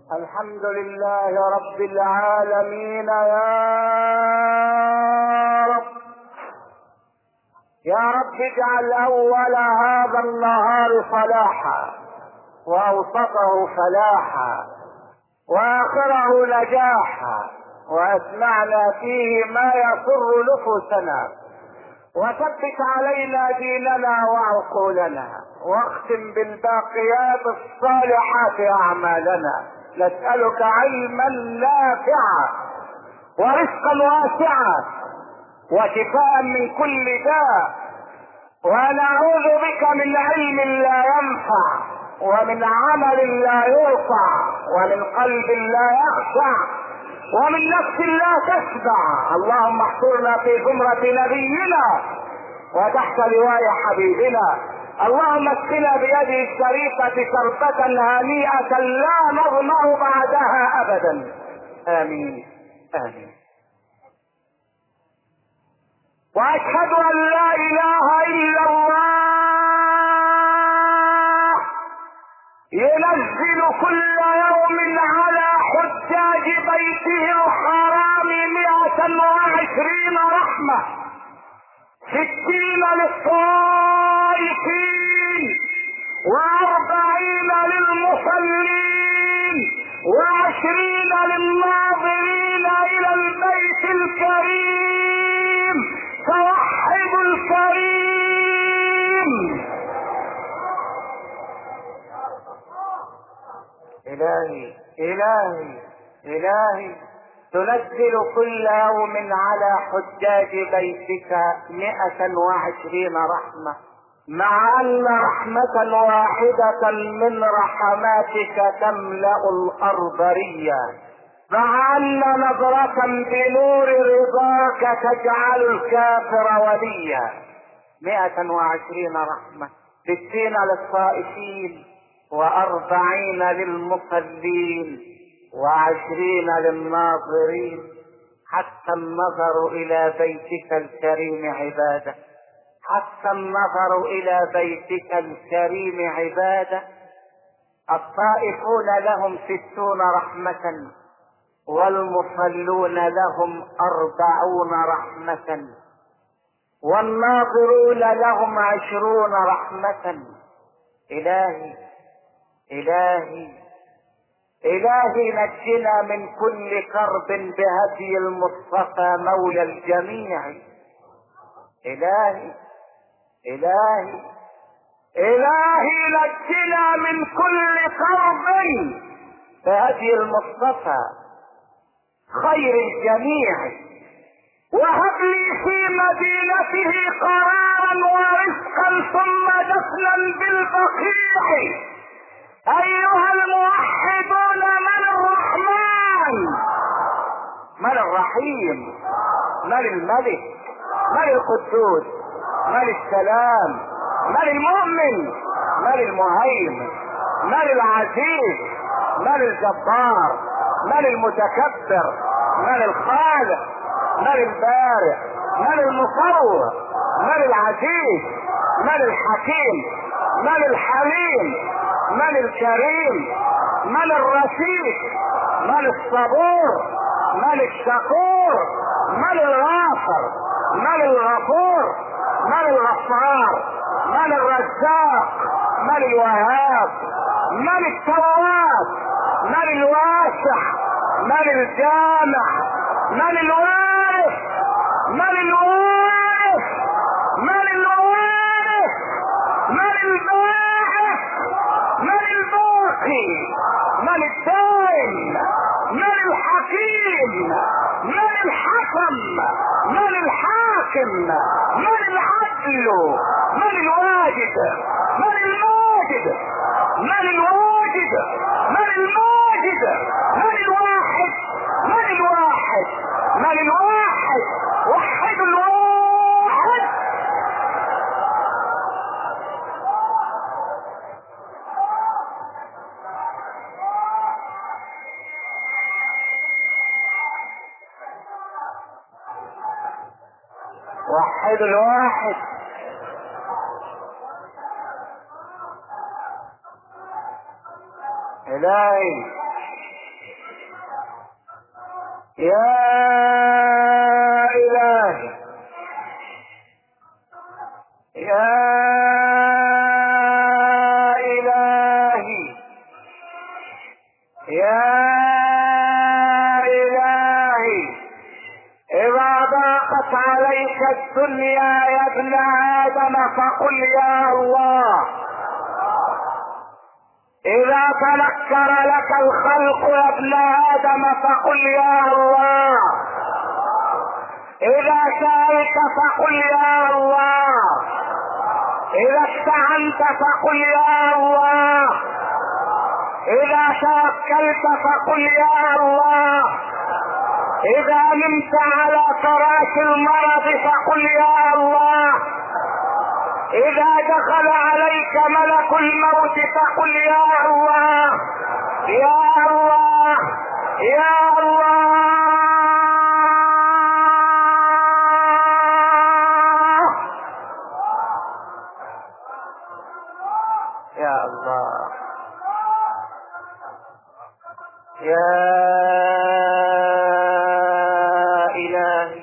الحمد لله رب العالمين. يا رب اجعل اول هذا النهار صلاحا، واوسطه فلاحا، واخره نجاحا، واسمعنا فيه ما يسر نفوسنا، وثبت علينا ديننا وعقولنا، واختم بالباقيات الصالحات اعمالنا. نسألك علما نافعا، ورزقا واسعا، وشفاء من كل داء، ونعوذ بك من علم لا ينفع، ومن عمل لا يرفع، ومن قلب لا يخشع، ومن نفس لا تشبع. اللهم احشرنا في زمرة نبينا وتحت لواء حبيبنا. اللهم اسقنا بيده الشريفة شربة هنيئة لا نظمأ بعدها ابدا. امين امين. واشهد ان لا اله الا الله ينزل كل يوم على حجاج بيته الحرام 120 رحمة، 60 للصائفين، 40 للمصلين، 20 للناظرين الى البيت الكريم. توحد الكريم. إلهي إلهي إلهي، تنزل كل يوم على حجاج بيتك 120 رحمة، مع أن رحمة واحدة من رحماتك تملأ الأرض ريا، مع أن نظرة بنور رضاك تجعل الكافر وليا. 120 رحمة، 60 للصائفين، 40 للمصلين، 20 للناظرين. حتى النظر إلى بيتك الكريم عبادة، حتى النظر إلى بيتك الكريم عبادة. الطائفون لهم 60 رحمة، والمصلون لهم 40 رحمة، والناظرون لهم 20 رحمة. إلهي إلهي إلهي، نجنا من كل كرب بهدي المصطفى مولى الجميع. إلهي إلهي إلهي، نجنا من كل كرب بهدي المصطفى خير الجميع، وهب لي في مدينته قرارا ورزقا ثم دفنا بالبقيع. ايها الموحدون، من الرحمن، من الرحيم، من الملك، من القدوس، من السلام، من المؤمن، من المهيمن، من العزيز، من الجبار، من المتكبر، من الخالق، من البارئ، من المصور، من العزيز، من الحكيم، من الحليم، من الكريم، من الرشيد، من الصبور، من الشكور، من الغافر، من الغفور، من الغفار، من الرزاق، من الوهاب، من التواب، من الواسع، من الجامع، من الوارث، من الوارث، من الوارث، من الباعث، من الباقي، من الدائم، من الحكيم، من الحكم، من الحاكم، من العدل، من الواجد، من الماجد، من الواجد، من الماجد، من الواحد، من الواحد، من الواحد. وحد الواحد. وحد الواحد. إلهي يا إلهي يا إلهي يا إلهي، إذا ضاقت عليك الدنيا يا ابن آدم فقل يا الله. إذا تنكر لك الخلق يا ابن آدم فقل يا الله. إذا سألت فقل يا الله. إذا استعنت فقل يا الله. إذا توكلت فقل يا الله. إذا نمت على فراش المرض فقل يا الله. إذا دخل عليك ملك الموت فقل يا الله يا الله يا الله. يا الله يا إلهي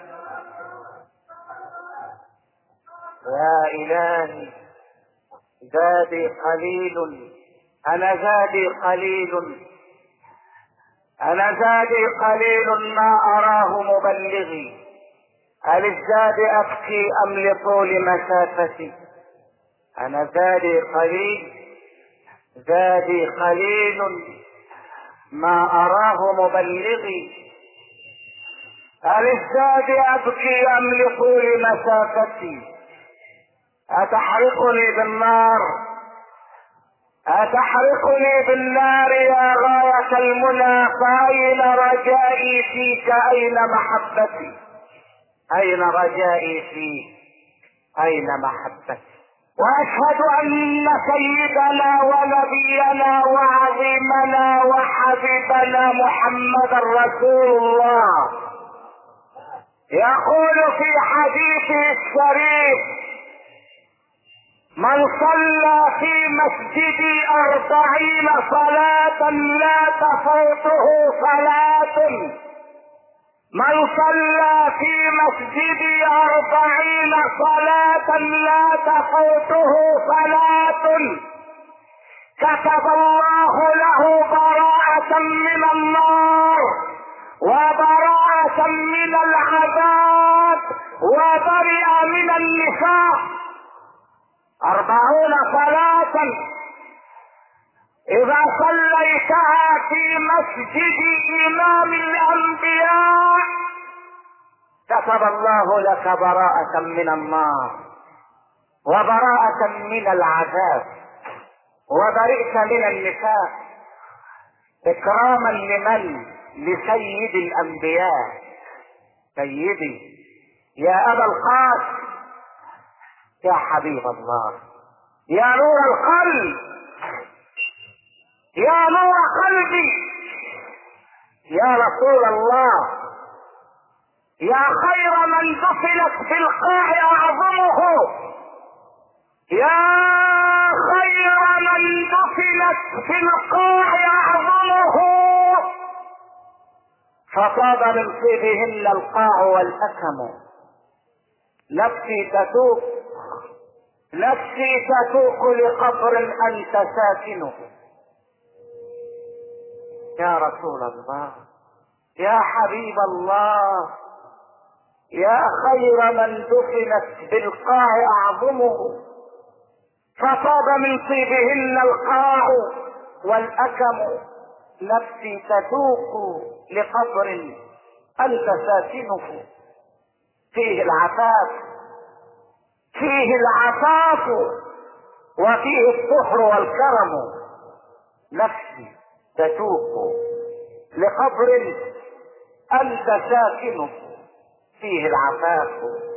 يا إلهي، زادي قليل، أنا زادي قليل، أنا زادي قليل ما أراه مبلغي. أللزاد أبكي أم لطول مسافتي؟ أنا زادي قليل، زادي قليل ما أراه مبلغي. أللزاد أبكي أم لطول مسافتي؟ أتحرقني بالنار، أتحرقني بالنار يا غاية المنى، فأين رجائي فيك؟ أين محبتي؟ أين رجائي فيك؟ أين محبتي؟ وأشهد أن سيدنا ونبينا وعظيمنا وحبيبنا محمد رسول الله يقول في حديثه الشريف: من صلى في مسجدي 40 صلاة لا تفوته صلاة، من صلى في مسجدي 40 صلاة لا تفوته صلاة كتب الله له براءة من النار وبراءة من العذاب وبرئ من النفاق. 40 صلاة إذا صليتها في مسجد إمام الأنبياء كتب الله لك براءة من النار وبراءة من العذاب وبرئت من النفاق. إكراما لمن؟ لسيد الأنبياء. سيدي يا أبا القاسم، يا حبيب الله، يا نور القلب، يا نور قلبي، يا رسول الله، يا خير من دفنت في القاع أعظمه، يا خير من دفنت في القاع أعظمه، فطاب من طيبهن القاع والأكم. نفسي تتوق، نفسي تتوق لقبر أنت ساكنه. يا رسول الله، يا حبيب الله، يا خير من دفنت بالقاع أعظمه، فطاب من طيبهن القاع والأكم. نفسي تتوق لقبر أنت ساكنه. فيه العفاف، فيه العفاف وفيه الطهر والكرم. نفسي تتوق لقبر أنت ساكنه. فيه العفاف،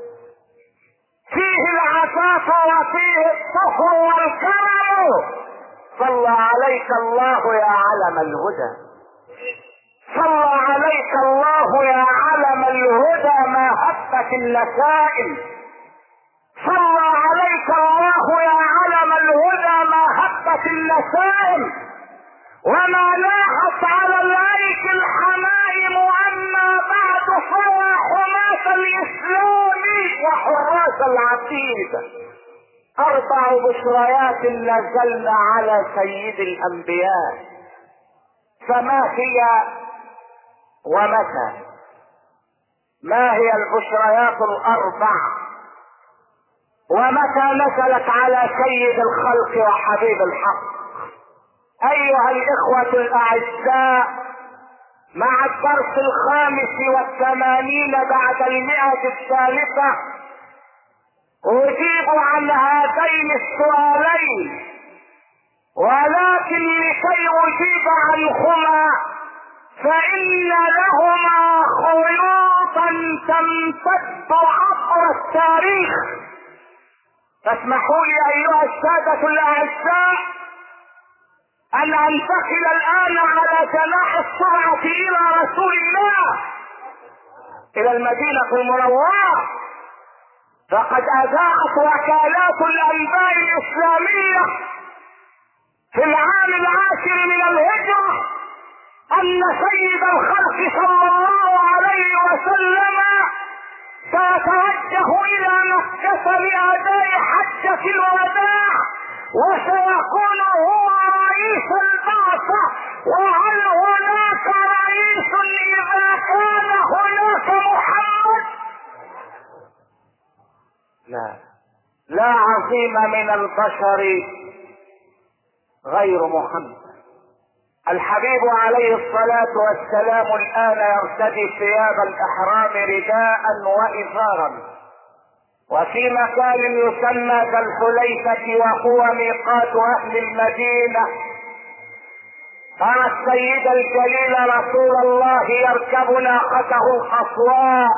فيه العفاف وفيه الطهر والكرم. صلى عليك الله يا علم الهدى، صلى عليك الله يا علم الهدى ما هبت النسائم، صلى عليك الله يا علم الهدى ما هبت النسائم وما لاحت على الأيك الحمائم. أما العقيدة 4 بشريات نزلن على سيد الانبياء، فما هي ومتى؟ ما هي البشريات 4 ومتى نزلت على سيد الخلق وحبيب الحق؟ ايها الاخوة الاعزاء، مع الدرس 85 بعد 100 الثالثة اجيب عن هذين السؤالين، ولكن لكي اجيب عنهما فان لهما خيوطا تمتد عبر التاريخ. فاسمحوا لي ايها السادة الاعزاء ان انتقل الان على جناح السرعة الى رسول الله، الى المدينة المنورة. فقد اذاعت وكالات الانباء الاسلامية في العام 10 من الهجرة ان سيد الخلق صلى الله عليه وسلم سيتوجه الى مكة لاداء حجة الوداع، وسيكون هو رئيس البعثة. وهل هناك رئيس اذا كان هناك محمد؟ لا عظيم من البشر غير محمد. الحبيب عليه الصلاة والسلام الآن يرتدي ثياب الإحرام رداء وإزارا، وفي مكان يسمى ذا الحليفة وهو ميقات أهل المدينة، ترى السيد الجليل رسول الله يركب ناقته القصواء.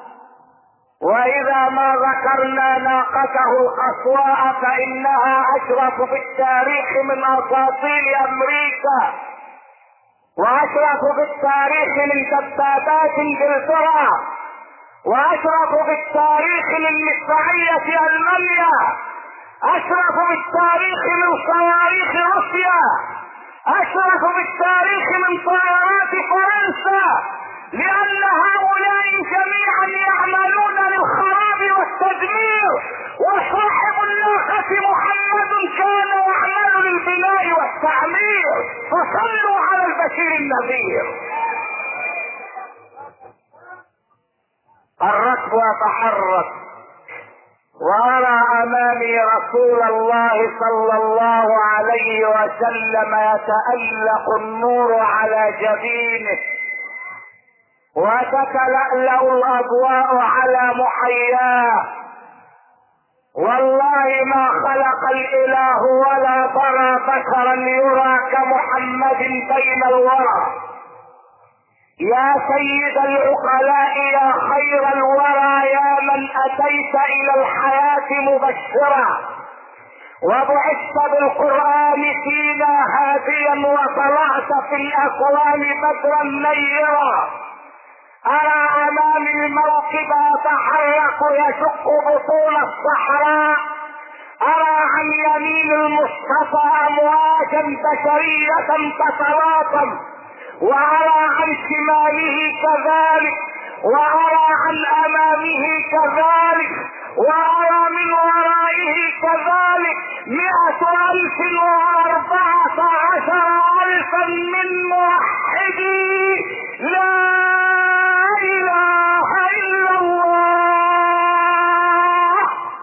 وإذا ما ذكرنا ناقته القصواء فإنها أشرف في التاريخ من أساطيل أمريكا، وأشرف في التاريخ من دبابات إنجلترا، وأشرف في التاريخ من مدفعية ألمانيا، أشرف في التاريخ من صواريخ روسيا، أشرف في التاريخ من طائرات فرنسا، لأن هؤلاء جميعا يعملون للخراب والتدمير، وصاحب الناقة محمد كان يعمل للبناء والتعمير. فصلوا على البشير النذير. الركب يتحرك، وأرى أمامي رسول الله صلى الله عليه وسلم يتألق النور على جبينه، وتتلألأ الأضواء على محياه. والله ما خلق الإله ولا ترى بشرا يرى كمحمد بين الورى. يا سيد العقلاء يا خير الورى، يا من أتيت إلى الحياة مبشرا، وبعثت بالقرآن فينا هاديا، وطلعت في الأكوان بدرا منيرا. أرى أمامي موكب يتحرك يشق بطول الصحراء، أرى عن يمين المصطفى أمواجا بشرية تتلاطم، وأرى عن شماله كذلك، وأرى عن أمامه كذلك، وأرى من ورائه كذلك 114,000 من موحدي لا إله إلا الله.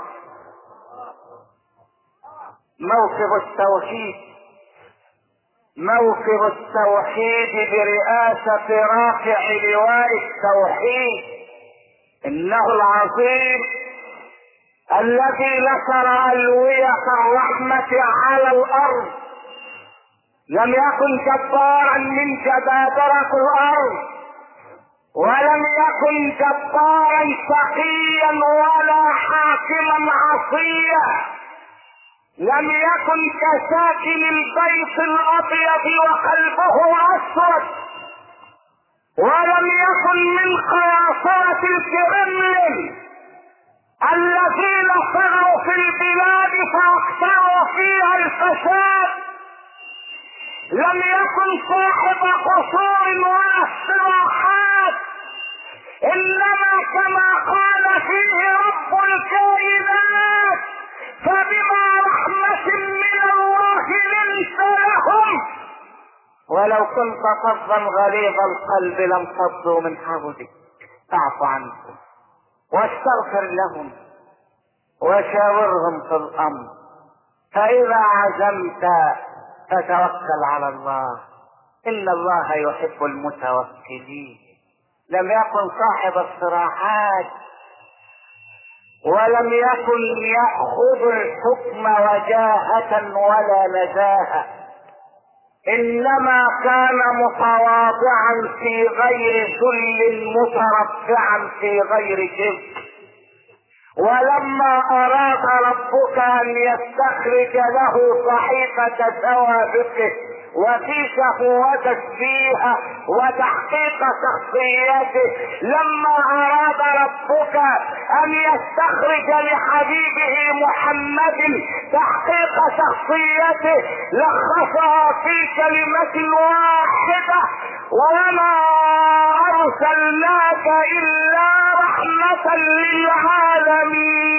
موكب التوحيد، موكب التوحيد برئاسة رافع لواء التوحيد، إنه العظيم الذي نشر ألوية الرحمة على الأرض. لم يكن جبارا من جبابرة الأرض، ولم يكن جبارا شقيا ولا حاكما عصيا، لم يكن كساكن البيت الأبيض وقلبه أسود، ولم يكن من قياصرة الكرملين الذين طغوا في البلاد فاقتروا فيها الفساد، لم يكن صاحب قصور ولا استراحات، انما كما قال فيه رب الكائنات فبما رحمة من الله لنت لهم، ولو كنت فظا غليظ القلب لانفضوا من حولك، فاعف عنهم واستغفر لهم وشاورهم في الامر، فاذا عزمت فتوكل على الله، ان الله يحب المتوكلين. لم يكن صاحب الصراحات ولم يكن يأخذ الحكم وجاهة ولا نزاهة، انما كان متواضعا في غير ذل مترفعا في غير كبر. ولما اراد ربك ان يستخرج له صحيفة سوابقه وفيشه وتشبيهه وتحقيق شخصيته، لما اراد ربك ان يستخرج لحبيبه محمد تحقيق شخصيته لخصها في كلمة واحدة: وما ارسلناك الا رحمة للعالمين.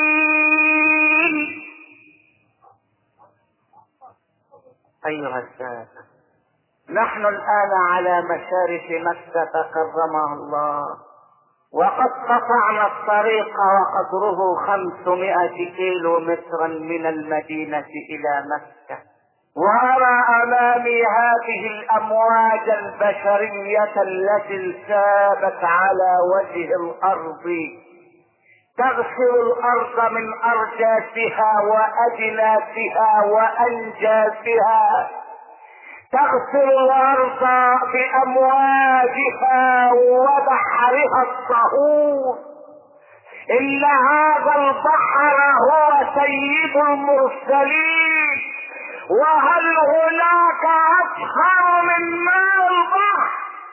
ايها السادة، نحن الان على مشارف مكة كرمها الله، وقد قطعنا الطريق وقدره 500 كيلو مترا من المدينة الى مكة، وارى امامي هذه الامواج البشرية التي انسابت على وجه الارض تغسل الارض من ارجاسها وادناسها وانجاسها، تغسل الارض بامواجها وبحرها الطهور. ان هذا البحر هو سيد المرسلين، وهل هناك اطهر من ماء البحر؟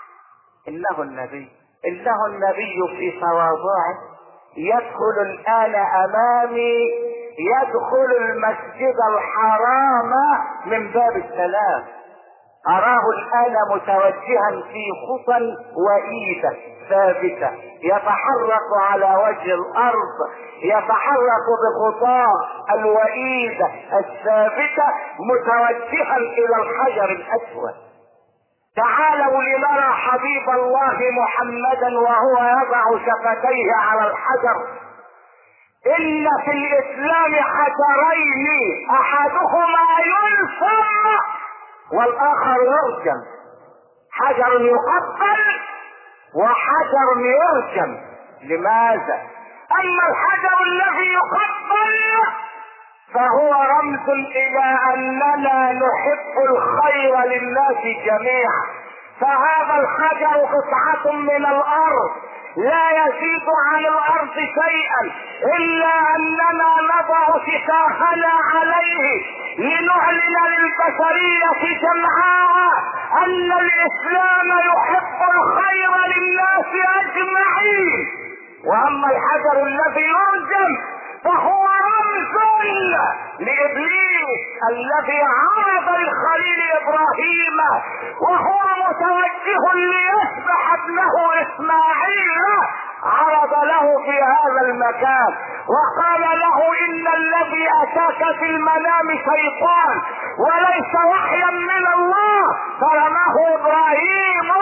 انه النبي في تواضعه يدخل الان امامي، يدخل المسجد الحرام من باب السلام. اراه الان متوجها في خطى وإيدة ثابتة يتحرك على وجه الارض، يتحرك بخطاه الوئيدة الثابتة متوجها الى الحجر الاسود. تعالوا لنرى حبيب الله محمدا وهو يضع شفتيه على الحجر. ان في الاسلام حجرين احدهما يلصم والاخر يرجم، حجر يقبل وحجر يرجم. لماذا؟ اما الحجر الذي يقبل فهو رمز الى اننا نحب الخير للناس جميعا، فهذا الحجر قطعة من الارض لا يزيد عن الارض شيئا الا اننا نضع شفاهنا عليه لنعلن للبشرية جمعاء ان الاسلام يحب الخير للناس اجمعين. واما الحجر الذي يرجم فهو رمز لابليس الذي عرض للخليل ابراهيم وهو متوجه ليذبح ابنه اسماعيل، عرض له في هذا المكان وقال له ان الذي اتاك في المنام شيطان وليس وحيا من الله، فرماه ابراهيم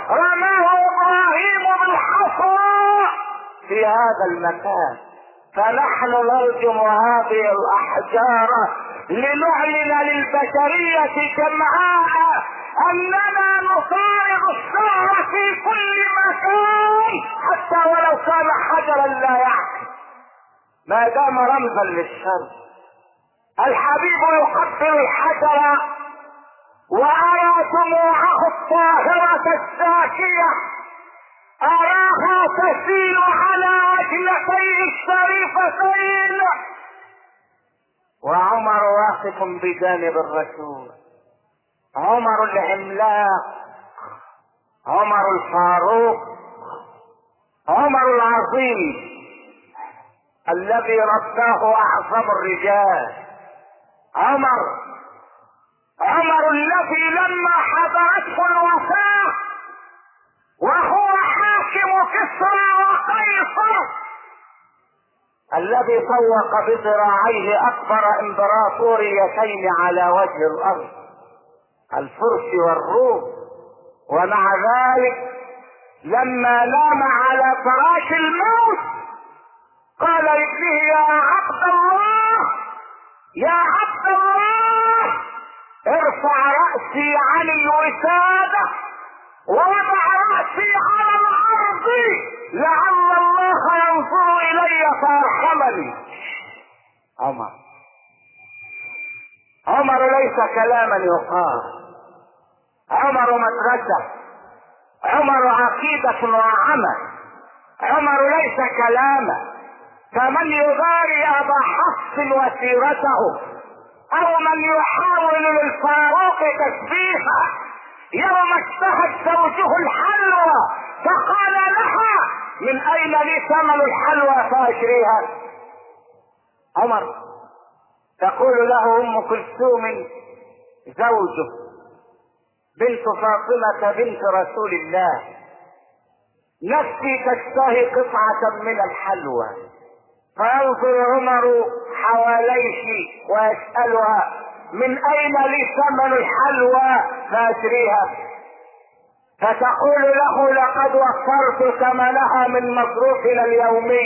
بالحصى في هذا المكان. فنحن نرجم هذه الاحجار لنعلن للبشرية جمعاء اننا نصارع الشر في كل مكان حتى ولو كان حجرا لا يعقل ما دام رمزا للشر. الحبيب يقبل الحجر وارى دموعه الطاهرة الزاكية، اراها تسيل على اجنتيه الشريفتين، وعمر واقف بجانب الرسول، عمر العملاق، عمر الفاروق، عمر العظيم الذي رباه اعظم الرجال، عمر الذي لما حضرته الوفاة وهو حاكم كسرى وقيصر الذي طوق بذراعيه اكبر امبراطوريتين على وجه الارض، الفرس والروم، ومع ذلك لما نام على فراش الموت قال لابنه يا عبد الله، يا عبد الله، ارفع رأسي عن الوسادة ووضع رأسي على الارض لعل الله ينظر الي فيرحمني. عمر ليس كلاما يقال، عمر مدرسة، عمر عقيدة وعمل، عمر ليس كلاما. فمن يباري ابا حفص وسيرته او من يحاول للفاروق تشبيها يوم اشتهت زوجه الحلوى فقال لها من اين لي ثمن الحلوى فاشريها؟ عمر. تقول له ام كلثوم زوجه بنت فاطمة بنت رسول الله نفسي تشتهي قطعة من الحلوى، فينظر عمر حواليه ويسألها من اين لي ثمن الحلوى فاشريها؟ فتقول له لقد وفرت ثمنها من مصروفنا اليومي.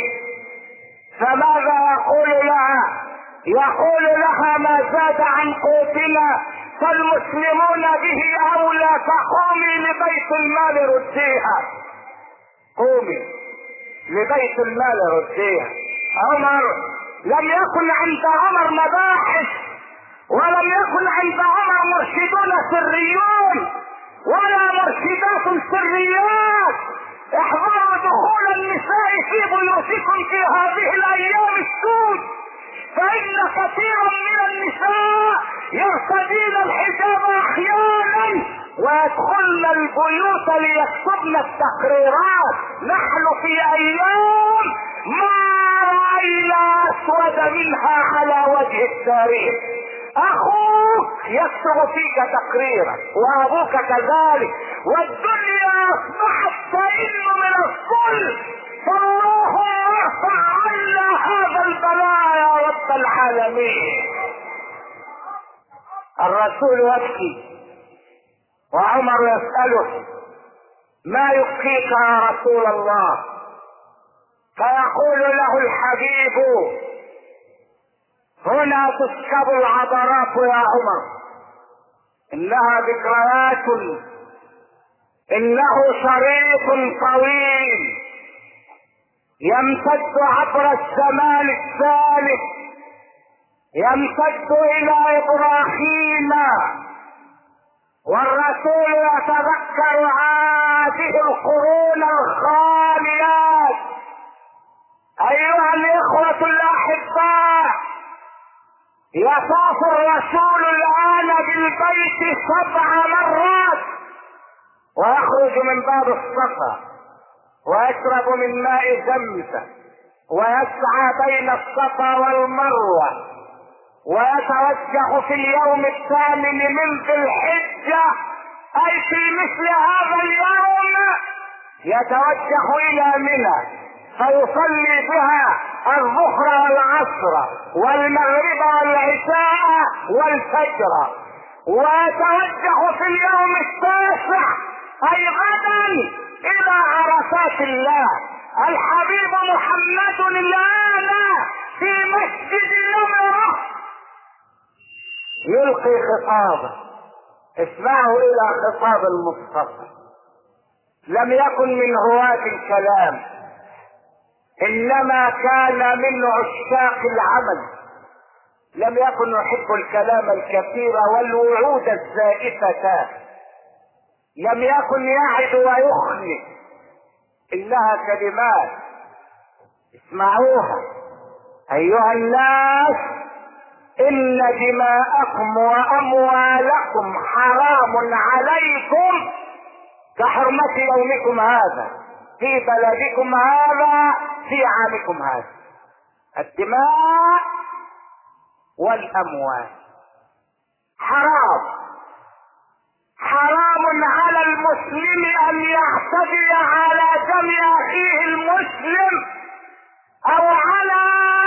فماذا يقول لها؟ يقول لها ما زاد عن قوتنا فالمسلمون به اولى، فقومي لبيت المال رديها، قومي لبيت المال رديها. عمر لم يكن عند عمر مباحث، ولم يكن عند عمر مرشدون سريون ولا مرشدات سريات. احذروا دخول النساء في بيوتكم في هذه الايام السود، فان كثيرا من النساء يرتدين الحجاب احيانا ويدخلن البيوت ليكتبن التقريرات. نحن في ايام ما راينا اسود منها على وجه التاريخ. اخوك يكتب فيك تقريرا وابوك كذلك، والدنيا اصبحت تئن من الظلم، فالله يرفع عنا هذا البلاء يا رب العالمين. الرسول يبكي وعمر يسأله ما يبكيك يا رسول الله؟ فيقول له الحبيب هنا تسكب العبرات يا عمر، انها ذكريات، انه شريط طويل يمتد عبر الزمان الثالث، يمتد الى ابراهيم، والرسول يتذكر هذه القرون الخاليات. ايها الاخوة الاحباء، يطاف الرسول الان بالبيت 7 مرات، ويخرج من باب الصفا ويشرب من ماء زمزم ويسعى بين الصفا والمروة، ويتوجه في اليوم 8 من ذي الحجة، اي في مثل هذا اليوم يتوجه الى منى فيصلي بها الظهر والعصر والمغرب والعشاء والفجر، ويتوجه في اليوم 9 اي غدا الى عرفات الله. الحبيب محمد الان في مسجد نمرة يلقي خطابه، اسمعوا الى خطاب المصطفى. لم يكن من هواة الكلام، انما كان من عشاق العمل. لم يكن يحب الكلام الكثير والوعود الزائفة، لم يكن يعد ويخلف، انها كلمات اسمعوها ايها الناس: ان دماءكم واموالكم حرام عليكم كحرمة يومكم هذا في بلدكم هذا في عامكم هذا. الدماء والاموال حرام، حرام على المسلم ان يعتدي على دم اخيه المسلم او على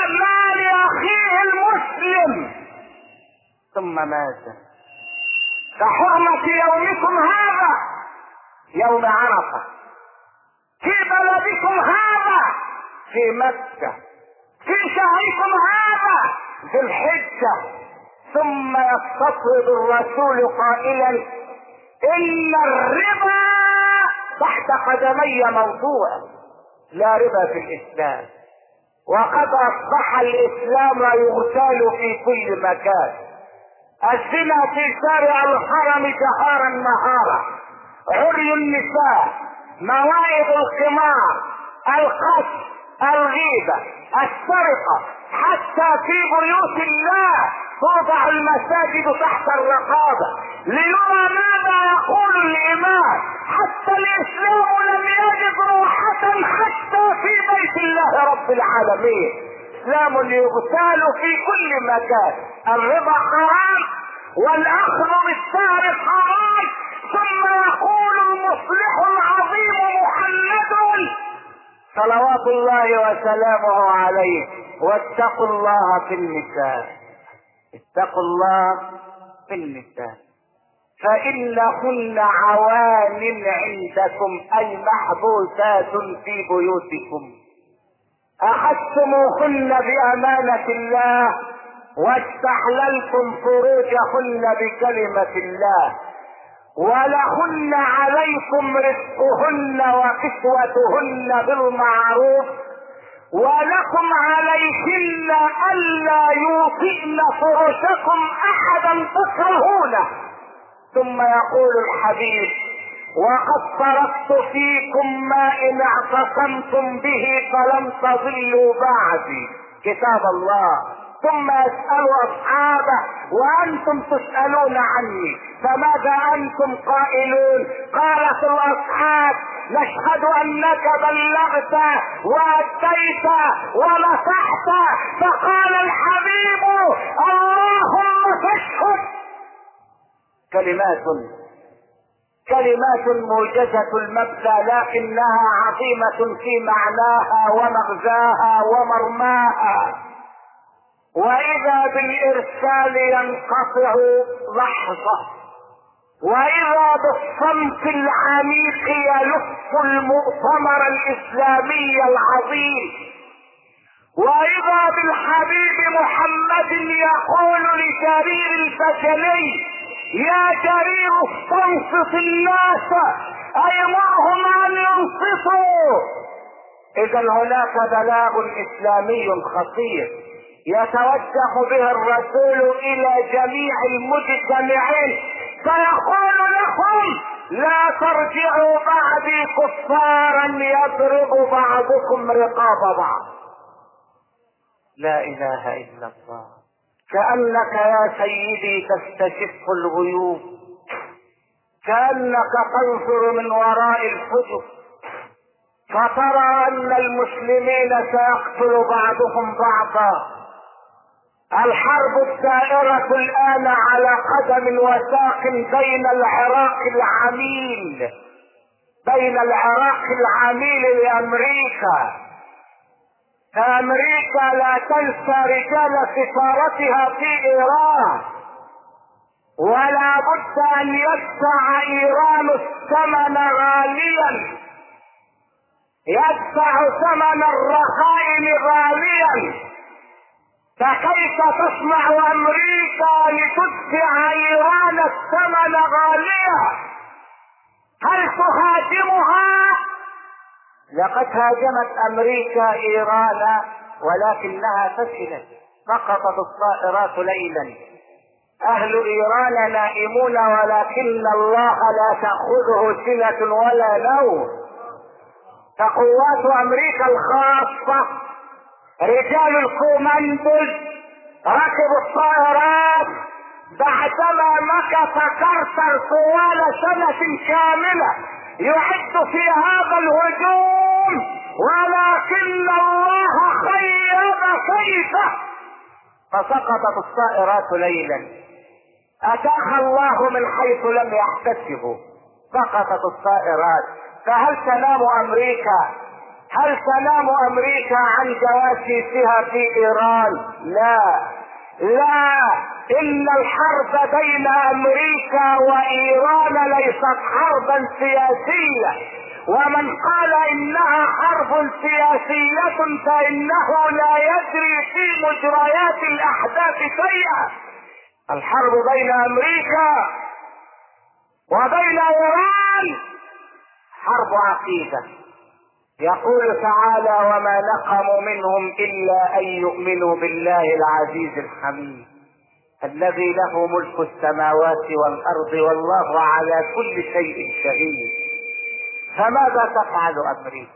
ثم مات. كحرمة يومكم هذا يوم عرفة، في بلدكم هذا في مكة، في شهركم هذا ذي الحجة. ثم يستطرد الرسول قائلا: إن الربا تحت قدمي موضوع، لا ربا في الإسلام. وقد أصبح الإسلام يغتال في كل مكان. الزنا في شارع الحرم جهارا نهارا، عري النساء، موائد القمار، القتل، الغيبة، السرقة، حتى في بيوت الله توضع المساجد تحت الرقابة ليرى ماذا يقول الإمام. حتى الإسلام لم يجد روحة حتى في بيت الله رب العالمين. إسلام يغتال في كل مكان. الربا حرام والأخذ بالثار حرام. ثم يقول المصلح العظيم محمد صلوات الله وسلامه عليه: واتقوا الله في النساء، اتقوا الله في النساء فإنهن عوان عندكم، أي محبوسات في بيوتكم. أخذتموهن بأمانة الله واستحللتم فروجهن بكلمة الله، ولهن عليكم رزقهن وكسوتهن بالمعروف، ولكم عليهن ألا يوطئن فرشكم أحدا تكرهونه. ثم يقول الحبيب: وقد تركت فيكم ما إن اعتصمتم به فلن تضلوا بعدي، كتاب الله. ثم يسأل أصحابه: وأنتم تسألون عني فماذا أنتم قائلون؟ قالت الأصحاب: نشهد أنك بلغت وأديت ونصحت. فقال الحبيب: اللهم فاشهد. كلمات موجزة المبدأ لكنها عظيمة في معناها ومغزاها ومرماها. وإذا بالإرسال ينقطع لحظة، وإذا بالصمت العميق يلف المؤتمر الإسلامي العظيم، وإذا بالحبيب محمد يقول لجرير البجلي: يا جرير استنصت الناس، أيمرهم أن ينصتوا. إذا هناك بلاغ إسلامي خطير يتوجه به الرسول إلى جميع المجتمعين، فيقول لهم: لا ترجعوا بعدي كفارا يضرب بعضكم رقاب بعض. لا إله إلا الله. كأنك يا سيدي تستشف الغيوب، كأنك تنظر من وراء الحجب فترى أن المسلمين سيقتل بعضهم بعضا. الحرب الدائرة الآن على قدم وساق بين العراق العميل لأمريكا. فأمريكا لا تنسى رجال سفارتها في إيران، ولا بد أن يدفع إيران الثمن غاليا، يدفع ثمن الرخائم غاليا. فكيف تصنع أمريكا لتدفع إيران الثمن غاليا؟ هل تهاجمها؟ لقد هاجمت أمريكا إيران ولكنها فشلت، سقطت الطائرات ليلا. أهل إيران نائمون ولكن الله لا تأخذه سنة ولا نوم. فقوات أمريكا الخاصة رجال الكوماندوز ركبوا الطائرات بعدما مكث كارتر طوال سنة كاملة يعد في هذا الهجوم، ولكن الله خيب كيفه فسقطت الطائرات ليلا. أتاها الله من حيث لم يحتسبوا، سقطت الطائرات. فهل تنام أمريكا؟ هل تنام أمريكا عن جواسيسها في إيران؟ لا. لا، ان الحرب بين امريكا وايران ليست حربا سياسية، ومن قال انها حرب سياسية فانه لا يدري في مجريات الاحداث شيئا. الحرب بين امريكا وبين ايران حرب عقيدة. يقول تعالى: وما نقموا منهم الا ان يؤمنوا بالله العزيز الحميد الذي له ملك السماوات والارض والله على كل شيء شهيد. فماذا تفعل امريكا؟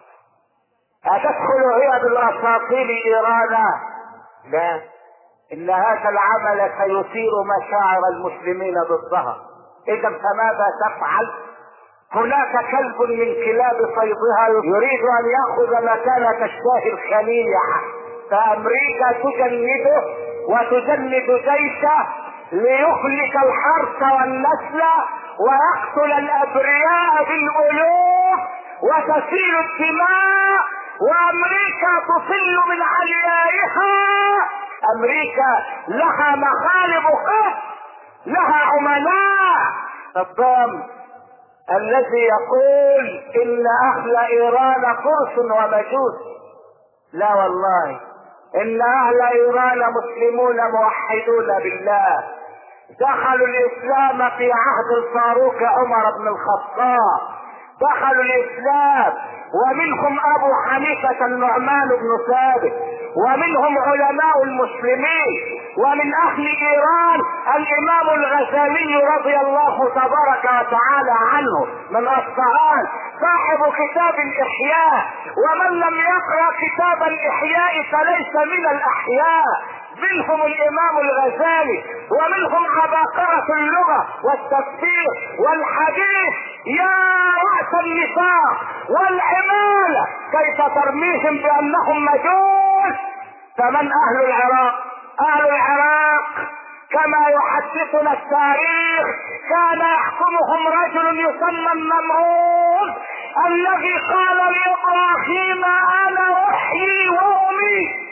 اتدخل هي بالاساطيل ايران؟ لا، ان هذا العمل سيثير مشاعر المسلمين ضدها. اذا فماذا تفعل؟ هناك كلب من كلاب صيدها يريد ان ياخذ مكانة الشاه الخليع، فامريكا تجنده وتجند جيشه ليهلك الحرث والنسل ويقتل الابرياء بالالوف وتسيل الدماء، وامريكا تصل من عليائها. امريكا لها مخالب خف، لها عملاء. صدام الذي يقول ان اهل ايران فرس ومجوس، لا والله، ان اهل ايران مسلمون موحدون بالله، دخلوا الاسلام في عهد الفاروق عمر بن الخطاب، دخلوا الاسلام، ومنهم ابو حنيفة النعمان بن ثابت، ومنهم علماء المسلمين، ومن اهل ايران الامام الغزالي رضي الله تبارك وتعالى عنه من اصفهان صاحب كتاب الاحياء، ومن لم يقرأ كتاب الاحياء فليس من الاحياء. منهم الامام الغزالي، ومنهم عباقرة اللغة والتفسير والحديث. يا رأس النفاق والعمالة كيف ترميهم بانهم مجوس؟ فمن اهل العراق؟ اهل العراق كما يحدثنا التاريخ كان يحكمهم رجل يسمى النمرود الذي قال لابراهيم انا احيي واميت.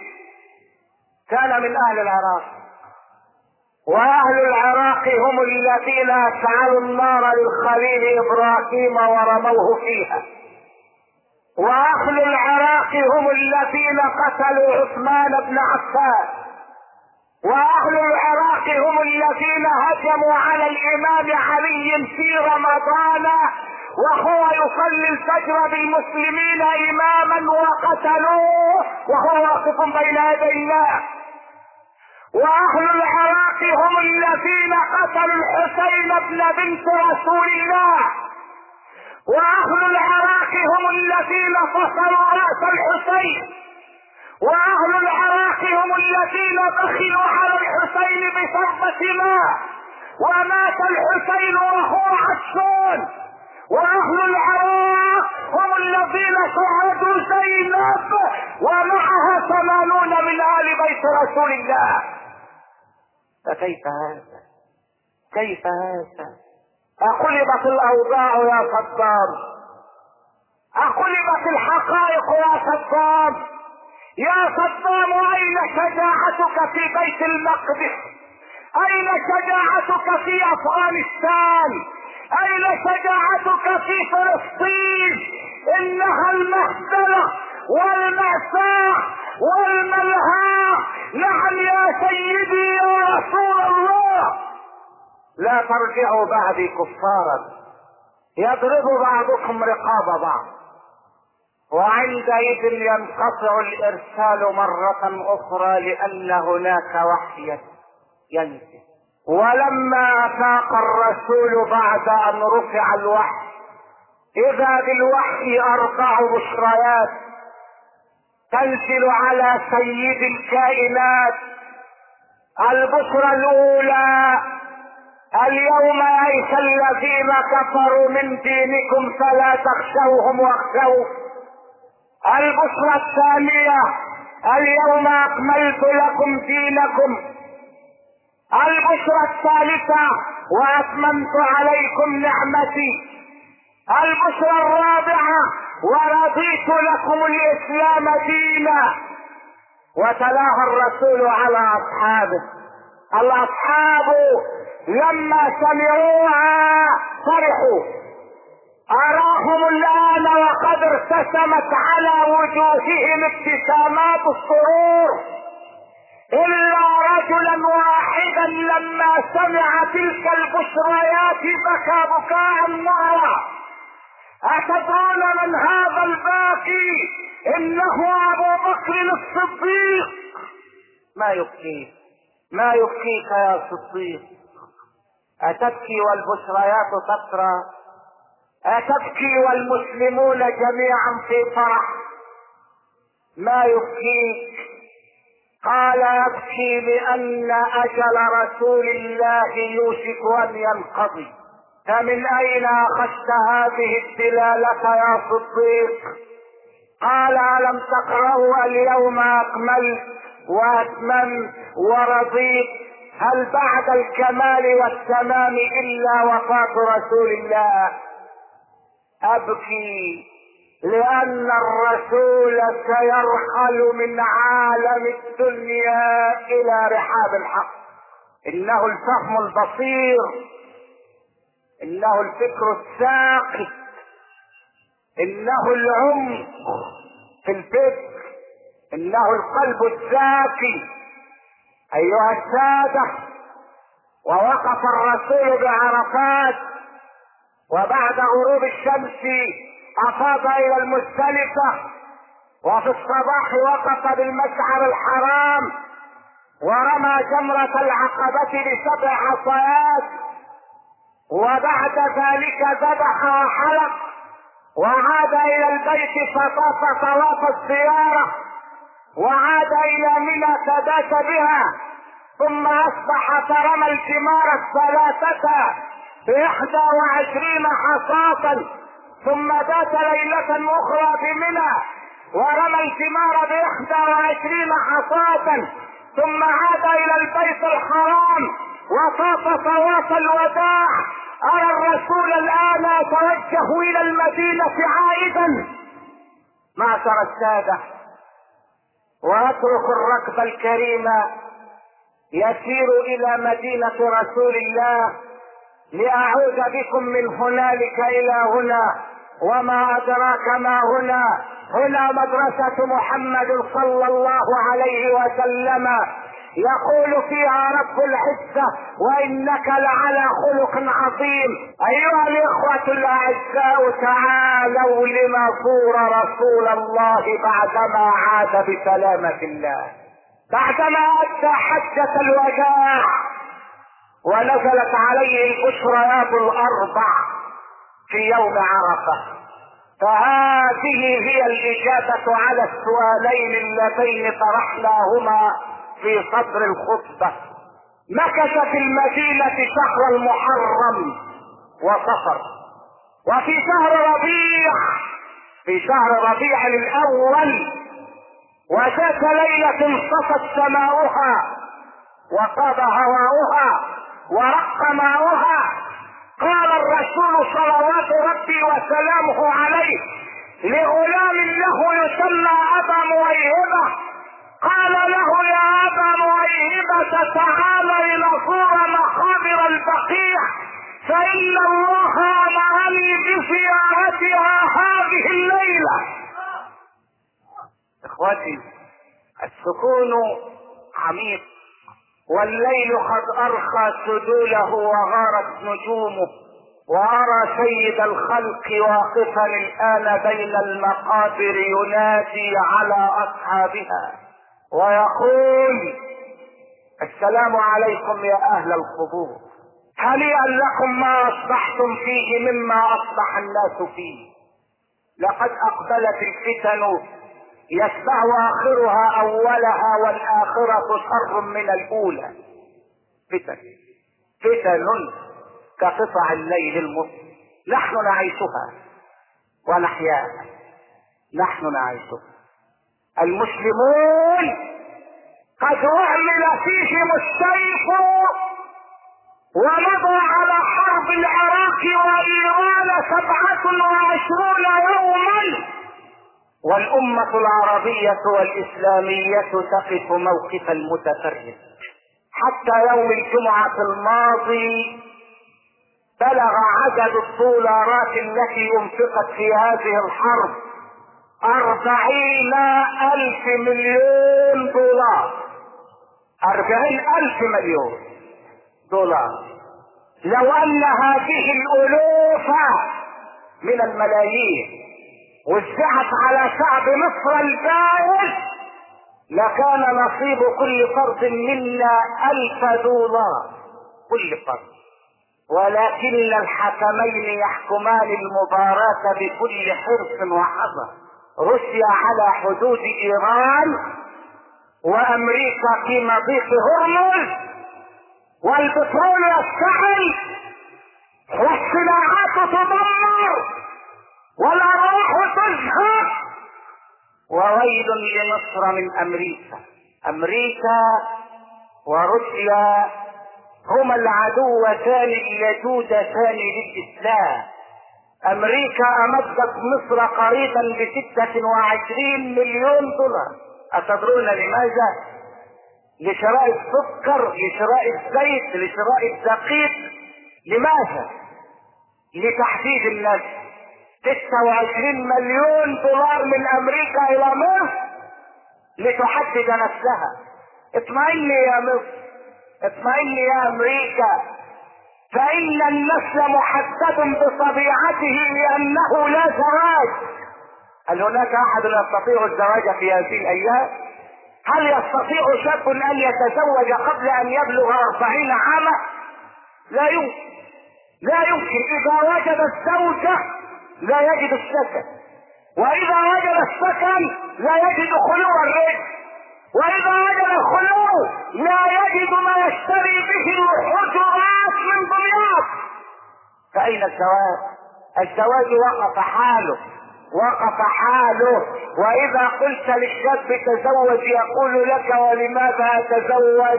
كان من اهل العراق، واهل العراق هم الذين اشعلوا النار للخليل ابراهيم ورموه فيها، واهل العراق هم الذين قتلوا عثمان بن عفان، واهل العراق هم الذين هجموا على الامام علي في رمضان وهو يصلي الفجر بالمسلمين اماما وقتلوه وهو واقف بين يدي الله. واهل العراق هم الذين قتلوا الحسين بن بنت رسول الله، واهل العراق هم الذين فصلوا راس الحسين، واهل العراق هم الذين بخلوا على الحسين بشربة ماء ومات الحسين وهو عطشان، واهل العراق هم الذين شهدوا زينب ومعها 80 من آل بيت رسول الله. فكيف هذا؟ كيف هذا؟ أقلبت الأوضاع يا صدام، أقلبت الحقائق يا صدام. يا صدام أين شجاعتك في بيت المقدس؟ أين شجاعتك في أفغانستان؟ أين شجاعتك في فلسطين؟ إنها المهزلة والمأساة والملهى. نعم يا سيدي يا رسول الله، لا ترجعوا بعدي كفارا يضرب بعضكم رقاب بعض، وعندئذ ينقطع الإرسال مرة أخرى لأن هناك وحيا ينزل. ولما أفاق الرسول بعد أن رفع الوحي إذا بالوحي 4 بشريات تنزل على سيد الكائنات. البشرى الأولى: اليوم يئس الذين كفروا من دينكم فلا تخشوهم واخشوا. البشرى الثانية: اليوم أكملت لكم دينكم. البشرى الثالثة: وأتممت عليكم نعمتي. البشرى الرابعة: ورضيت لكم الإسلام دينا. وتلاها الرسول على أصحابه الاصحاب لما سمعوها فرحوا. اراهم الان وقد ارتسمت على وجوههم ابتسامات السرور، الا رجلا واحدا لما سمع تلك البشريات بكى بكاء نارا. اتدرون من هذا الباكي؟ انه ابو بكر الصديق. ما يبكيك يا صديق؟ اتبكي والبشريات تترى؟ اتبكي والمسلمون جميعا في فرح؟ ما يبكيك؟ قال يبكي لان اجل رسول الله يوشك ان ينقضي. فمن اين اخذت هذه الدلالة يا صديق؟ قال الم تقرأوا اليوم اكملت واتممت ورضيت؟ هل بعد الكمال والتمام الا وفاة رسول الله؟ ابكي لان الرسول سيرحل من عالم الدنيا الى رحاب الحق. انه الفهم البصير، انه الفكر الساقط، انه العمق في الفكر، انه القلب الزاكي. ايها السادة، ووقف الرسول بعرفات، وبعد غروب الشمس افاض الى المزدلفة، وفي الصباح وقف بالمشعر الحرام ورمى جمرة العقبة ب7 حصيات، وبعد ذلك ذبح وحلق وعاد الى البيت فطاف طواف الزيارة، وعاد الى منى فبات بها، ثم اصبح فرمى الجمار 3 ب21 حصاة، ثم بات ليلة اخرى بمنى ورمى الجمار ب21 حصاة، ثم عاد الى البيت الحرام وطاف طواف الوداع. ارى الرسول الان يتوجه الى المدينة عائدا معشر السادة، ويترك الركب الكريم يسير الى مدينة رسول الله لأعود بكم من هنالك الى هنا. وما ادراك ما هنا؟ هنا مدرسة محمد صلى الله عليه وسلم، يقول فيها رب العزة: وانك لعلى خلق عظيم. ايها الاخوة الاعزاء، تعالوا لنزور رسول الله بعدما عاد بسلامة الله، بعدما ادى حجة الوداع ونزلت عليه البشريات الاربع في يوم عرفة. فهذه هي الاجابة على السؤالين اللذين طرحناهما في صدر الخطبة. مكث في المدينة شهر المحرم وصفر، وفي شهر ربيع الاول، وذات ليلة انصفت سماؤها وطاب هواؤها ورق ماؤها. قال الرسول صلوات ربي وسلامه عليه لغلام له يسمى ابا مويهبة، قال له: يا ابا مويهبة، تعال لنزور مقابر البقيع، فان الله امرني بزيارتها هذه الليلة. اخوتي، السكون عميق، والليل قد ارخى سدوله وغارت نجومه، وارى سيد الخلق واقفا الان بين المقابر ينادي على اصحابها ويقول: السلام عليكم يا اهل القبور، هنيئا لكم ما اصبحتم فيه مما اصبح الناس فيه. لقد اقبلت الفتن يتبع اخرها اولها، والاخرة شر من الاولى. فتن كقطع الليل المظلم، نحن نعيشها ونحياها، نحن نعيشها. المسلمون قد اعمل فيهم السيف ومضى على حرب العراق وايران 27 يوما، والأمة العربية والإسلامية تقف موقف المتفرج حتى يوم الجمعة الماضي بلغ عدد الدولارات التي انفقت في هذه الحرب 40,000 مليون دولار. 40,000 مليون دولار. لو ان هذه الالوف من الملايين وزعت على شعب مصر البائس لكان نصيب كل فرد منا 1000 دولار كل فرد. ولكن الحكمين يحكمان المباراة بكل حرص وحذر. روسيا على حدود ايران، وامريكا في مضيق هرمز، والبترول يشتعل، والصناعات تدمر، والارواح تزهق. وويل لمصر من امريكا. امريكا وروسيا هما العدوتان اللدودتان للاسلام. امريكا امدت مصر قريبا ب26 مليون دولار. اتدرون لماذا؟ لشراء السكر، لشراء الزيت، لشراء الدقيق. لماذا؟ لتحديد الناس. 26 مليون دولار من امريكا الى مصر لتحدد نفسها. اطمئني يا مصر، اطمئني يا امريكا، فان النسل محدد بطبيعته لانه لا زواج. هل هناك احد يستطيع الزواج في هذه الايام؟ هل يستطيع شاب ان يتزوج قبل ان يبلغ 40 عاما؟ لا يمكن، لا يمكن. اذا وجد الزوجة لا يجد السكن، واذا وجد السكن لا يجد خلو الرزق، واذا وجد الخلو لا يجد ما يشتري به الحجرات من دمياط. فاين الزواج؟ الزواج وقف حاله، وقف حاله. واذا قلت للشاب تزوج يقول لك ولماذا اتزوج؟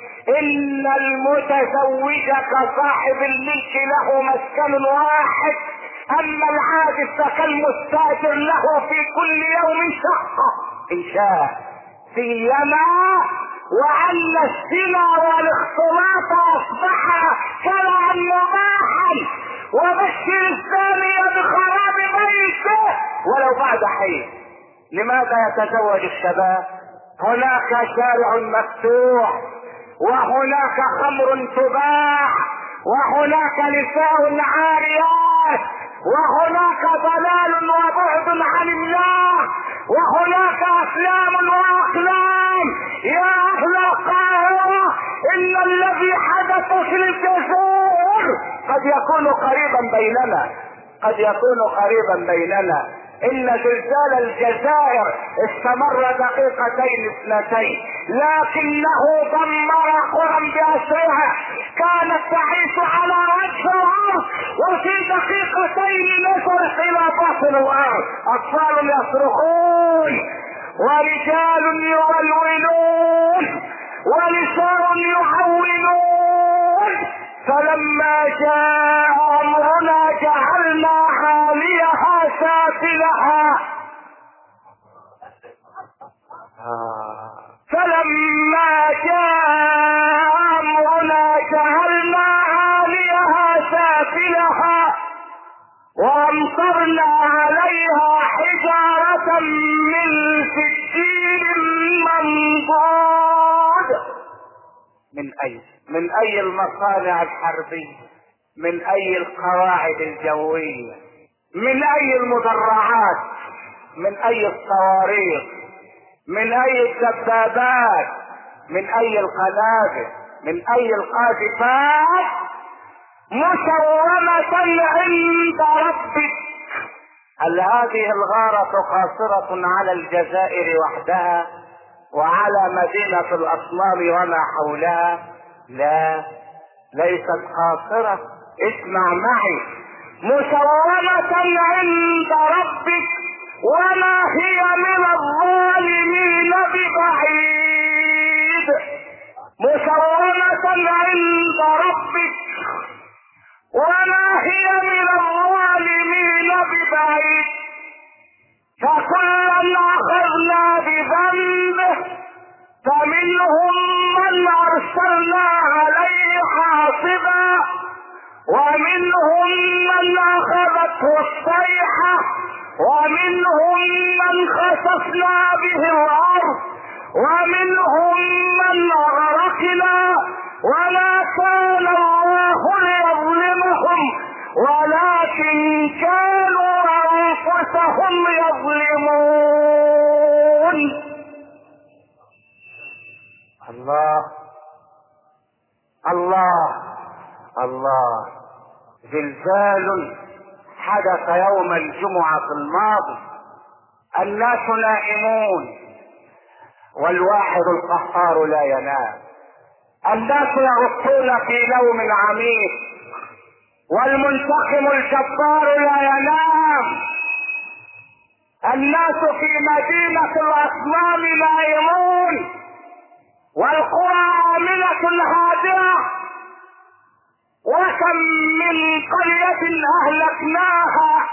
ان المتزوج كصاحب الملك له مسكن واحد، اما العاجز كالمستاجر له في كل يوم شقة ان شاء. سيما وان الزنا والاختلاط اصبح شرعا مباحا، وبشر الزاني بخراب بيته ولو بعد حين. لماذا يتزوج الشباب؟ هناك شارع مفتوح، وهناك خمر تباع، وهناك نساء عاريات، وهناك ضلال وبعد عن الله، وهناك افلام واقلام. يا اهل القاهرة، ان الذي حدث في الجزائر قد يكون قريبا بيننا، قد يكون قريبا بيننا. ان زلزال الجزائر استمر دقيقتين اثنتين، لكنه دمر قرى باسرها كانت تعيش على وجه الارض، وفي دقيقتين نزلت الى باطن الارض. اطفال يصرخون، ورجال يولولون، ونساء يعولون. فلما جاء امرنا جعلنا عاليها سافلها، فلما جاء امرنا جعلنا عاليها سافلها وامطرنا عليها حجارة من سجيل منضود. من اي المصانع الحربية، من اي القواعد الجوية، من اي المدرعات، من اي الصواريخ، من اي الدبابات، من اي القنابل، من اي القاذفات، مسومة عند ربك. هل هذه الغارة قاصرة على الجزائر وحدها وعلى مدينة الاصنام وما حولها؟ لا، ليست قاصرة. اسمع معي: مسومة عند ربك وما هي من الظالمين ببعيد. مسومة عند ربك وما هي من الظالمين ببعيد. فكلا اخذنا بذنبه فمنهم من ارسلنا عليه حاصبا، ومنهم من اخذته الصيحة، ومنهم من خسفنا به الارض، ومنهم من اغرقنا، وما كان الله ليظلمهم ولكن كانوا انفسهم يظلمون. الله الله الله. زلزال حدث يوم الجمعة الماضي، الناس نائمون والواحد القهار لا ينام، الناس يغطون في نوم عميق والمنتقم الجبار لا ينام، الناس في مدينة الأصنام نائمون والقرى آمنة هادئة. وكم من قرية أهلكناها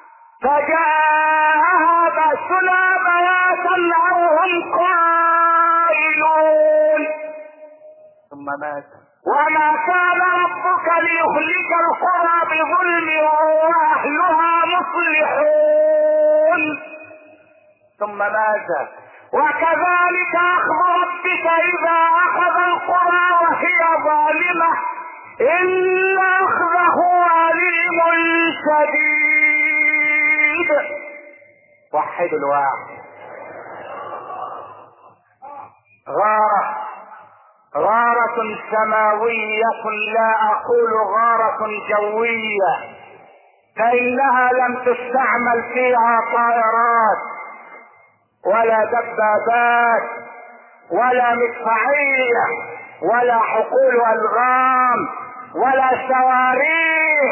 فجاءها بأسنا بياتا أو هم قائلون. ثم مات. وما كان ربك ليهلك القرى بظلم وأهلها مصلحون. ثم مات. وكذلك أخذ ربك إذا أخذ القرى وهي ظالمة إن أخذه أليم شديد. وحد الواحد. غارة سماوية، لا أقول غارة جوية، فإنها لم تستعمل فيها طائرات ولا دبابات ولا مدفعية ولا حقول ألغام ولا صواريخ.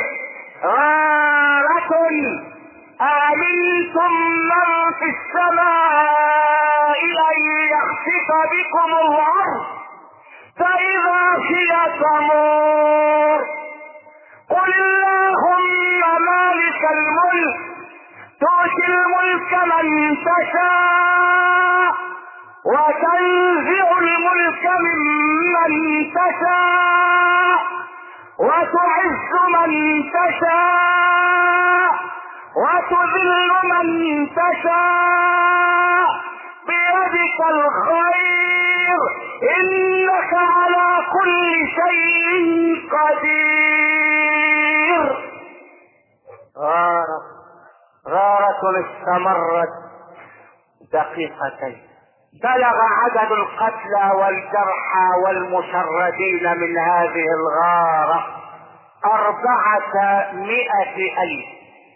غارة أأمنتم من في السماء أن يخسف بكم الأرض فإذا هي تمور. قل اللهم مالك الملك تؤتي الملك من تشاء وتنزع الملك ممن تشاء وتعز من تشاء وتذل من تشاء بيدك الخير إنك على كل شيء قدير. غارة استمرت دقيقتين، بلغ عدد القتلى والجرحى والمشردين من هذه الغارة 400,000.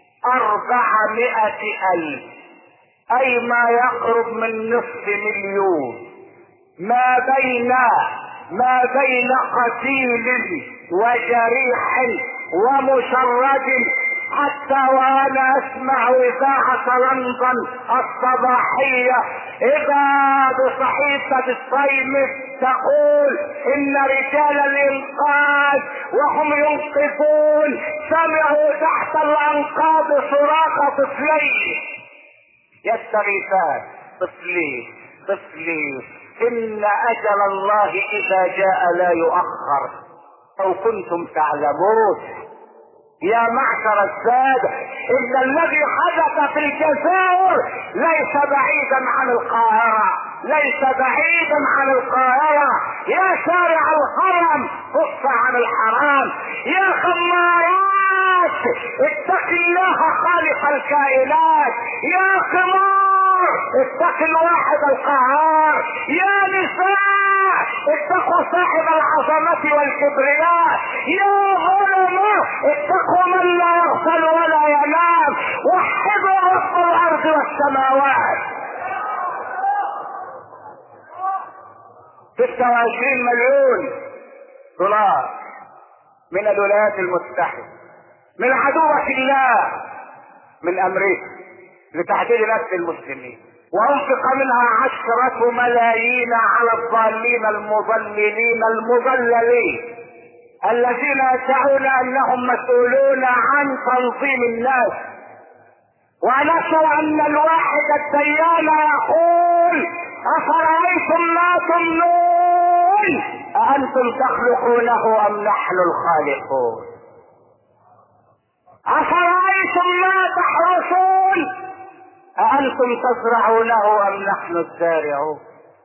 400,000 أي ما يقرب من 500,000. ما بين قتيل وجريح ومشرد. حتى وانا اسمع اذاعة لندن الصباحية اذا بصحيفة الصيمت تقول ان رجال الانقاذ وهم ينقذون سمعوا تحت الانقاض صراخ طفلين يستغيثان. طفلي ان اجل الله اذا جاء لا يؤخر لو كنتم تعلمون. يا معشر السادة، ان الذي حدث في الجزائر ليس بعيدا عن القاهرة. يا شارع الحرم كف عن الحرام، يا خمارات اتق الله خالق الكائنات، يا خمار اتق الواحد القهار، يا نساء اتقوا صاحب العظمة والكبرياء، يا ظلمة اتقوا من لا يغفل ولا ينام، وحدوا رب الارض والسماوات. 26 مليون دولار من الولايات المتحدة، من عدوة الله من امريكا لتحديد نفس المسلمين، وانفق منها 10 ملايين على الضالين المضللين المضللين الذين يدعون انهم مسؤولون عن تنظيم الناس، ونسوا ان الواحد الديان يقول أفرأيتم ما تمنون أأنتم تخلقونه أم نحن الخالقون؟ أفرأيتم ما تحرثون أأنتم تزرعونه أم نحن الزارعون؟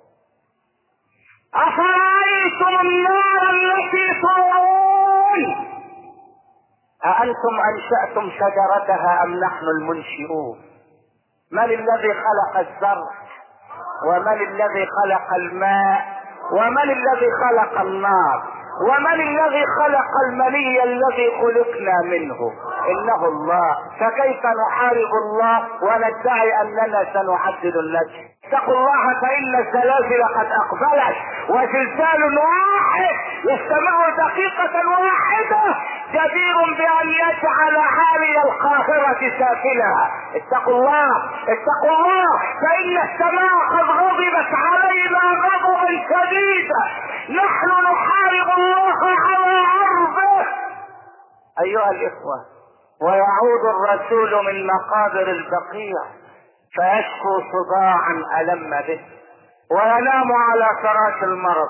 أفرأيتم النار التي تورون أأنتم أنشأتم شجرتها أم نحن المنشئون؟ من الذي خلق الزرع ومن الذي خلق الماء ومن الذي خلق النار ومن الذي خلق المني الذي خلقنا منه؟ انه الله. فكيف نحارب الله وندعي اننا سنحدد النجم؟ اتقوا الله فان الزلازل قد اقبلت، وزلزال واحد يستمر دقيقة واحدة جدير بان يجعل عالي القاهرة سافلها. اتقوا الله اتقوا الله فان السماء قد غضبت علينا غضبا شديدا. نحن نحارب الله على ارضه ايها الاخوة. ويعود الرسول من مقابر البقيع فيشكو صداعا ألم به، وينام على فراش المرض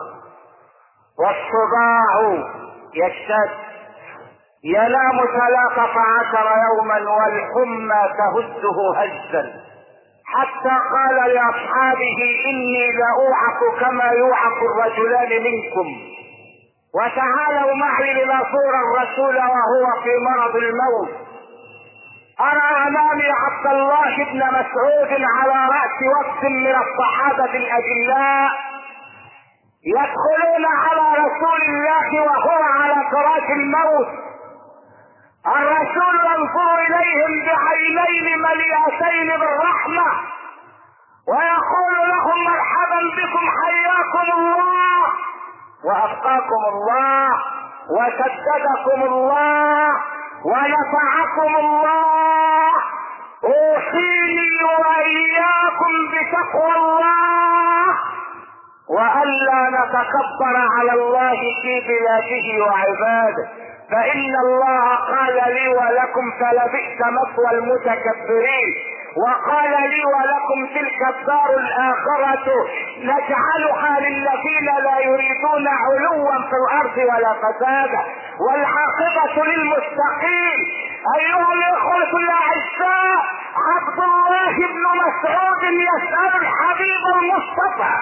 والصداع يشتد، ينام 13 يوما والحمى تهزه هزا، حتى قال لأصحابه إني لأوعك كما يوعك الرجلان منكم، وتعالوا معي لنزور الرسول وهو في مرض الموت. أرى أمامي عبد الله بن مسعود على رأس وفد من الصحابة الأجلاء يدخلون على رسول الله وهو على فراش الموت. الرسول ينظر إليهم بعينين مليئتين بالرحمة ويقول لهم مرحبا بكم، حياكم الله وأبقاكم الله وسددكم الله ونفعكم الله. أوصيني وإياكم بتقوى الله وألا نتكبر على الله في بلاده وعباده، فإن الله قال لي ولكم فلبئس مثوى المتكبرين، وقال لي ولكم تلك الدار الآخرة نجعلها للذين لا يريدون علوا في الأرض ولا فسادا والعاقبة للمتقين. أيها الإخوة الأعزاء، عبد الله بن مسعود يسأل الحبيب المصطفى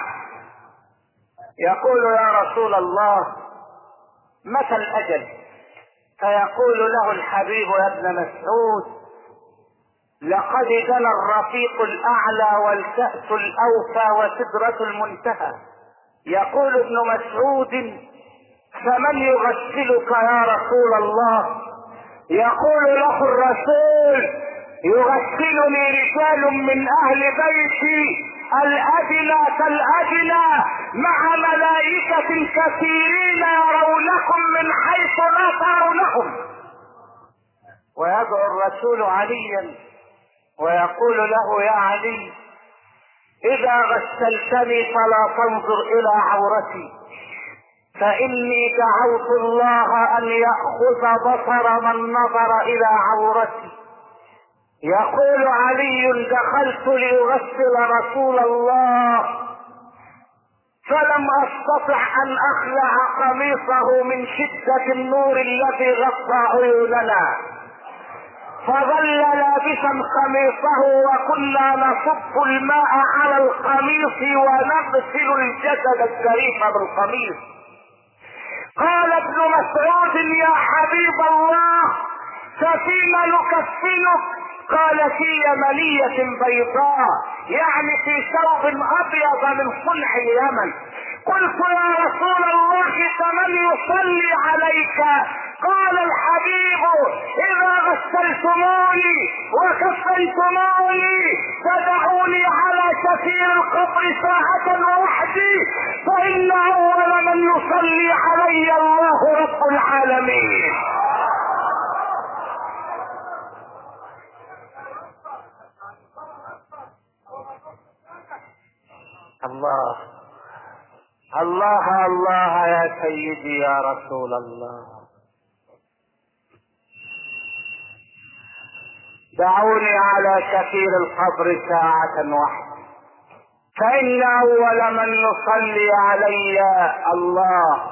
يقول يا رسول الله متى الأجل؟ فيقول له الحبيب يا ابن مسعود لقد دنا الرفيق الأعلى والكأس الأوفى وسدرة المنتهى. يقول ابن مسعود فمن يغسلك يا رسول الله؟ يقول له الرسول يغسلني رجال من أهل بيتي الأدنى كالأدنى مع ملائكة كثيرين يرونكم من حيث لا ترونهم. ويدعو الرسول عليا ويقول له يا علي إذا غسلتني فلا تنظر إلى عورتي، فإني دعوت الله أن يأخذ بصر من نظر إلى عورتي. يقول علي دخلت لأغسل رسول الله فلم أستطع أن أخلع قميصه من شدة النور الذي غطى عيوننا، فظل لابسا قميصه وكنا نصب الماء على القميص ونغسل الجسد الشريف بالقميص. قال ابن مسعود يا حبيب الله ففيما نكفنك؟ قال في يمنية بيضاء، يعني في ثوب أبيض من صنع اليمن. قلت يا رسول الله فمن يصلي عليك؟ قال الحبيب إذا غسلتموني وكفنتموني فدعوني على شفير القبر ساعة وحدي، فإن أول من يصلي علي الله رب العالمين. الله الله الله يا سيدي يا رسول الله، دعوني على شفير القبر ساعة واحدة فإن أول من يصلي علي الله،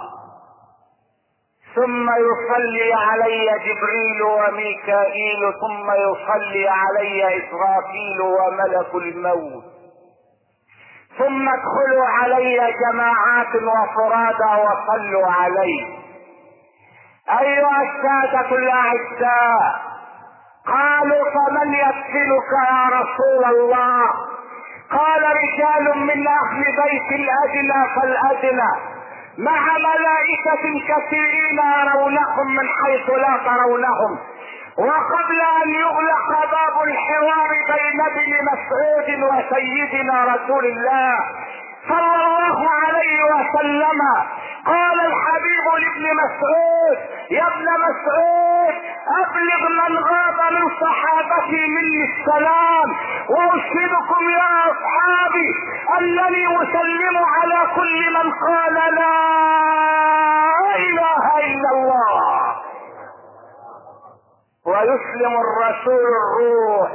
ثم يصلي علي جبريل وميكائيل، ثم يصلي علي إسرافيل وملك الموت، ثم ادخلوا علي جماعات وفرادى وصلوا علي. أيها السادة الأعزاء، قالوا فمن يكفلك يا رسول الله؟ قال رجال من أهل بيت الأدنى فالأدنى، مع ملائكة كثيرين يرونهم من حيث لا ترونهم. وقبل أن يغلق باب الحوار بين ابن مسعود وسيدنا رسول الله صلى الله عليه وسلم، قال الحبيب لابن مسعود: يا ابن مسعود، ابلغ من غاب من صحابتي مني السلام، واشهدكم يا اصحابي انني اسلم على كل من قال لا اله الا الله. ويسلم الرسول الروح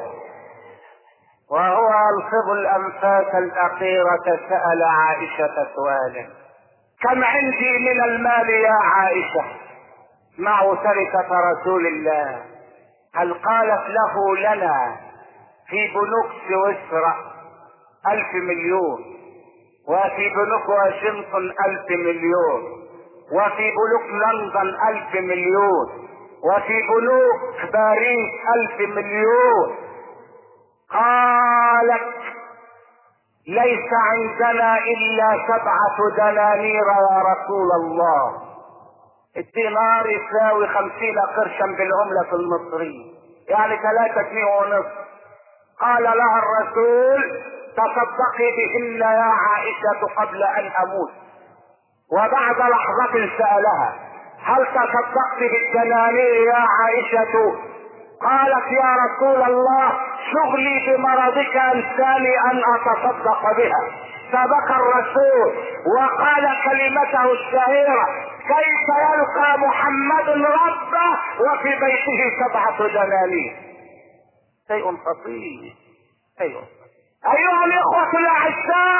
وهو يلفظ الانفاس الاخيرة. سأل عائشة سؤالا: كم عندي من المال يا عائشة؟ معه تركة رسول الله. هل قالت له: لنا في بنوك سويسرا 1000 مليون، وفي بنوك واشنطن 1000 مليون، وفي بنوك لندن 1000 مليون، وفي بنوك باريس 1000 مليون. قالت: ليس عندنا الا 7 دنانير يا رسول الله. الدينار يساوي 50 قرشا بالعملة المصرية، يعني 3 جنيه ونصف. قال لها الرسول: تصدقي بهن يا عائشة قبل ان اموت. وبعد لحظة سألها: هل تصدقت بالدنانير يا عائشة؟ قالت: يا رسول الله، شغلي بمرضك انساني ان اتصدق بها. فبكى الرسول وقال كلمته الشهيرة: كيف يلقى محمد ربه وفي بيته 7 دنانير؟ شيء خطير. ايها الاخوة الاعزاء،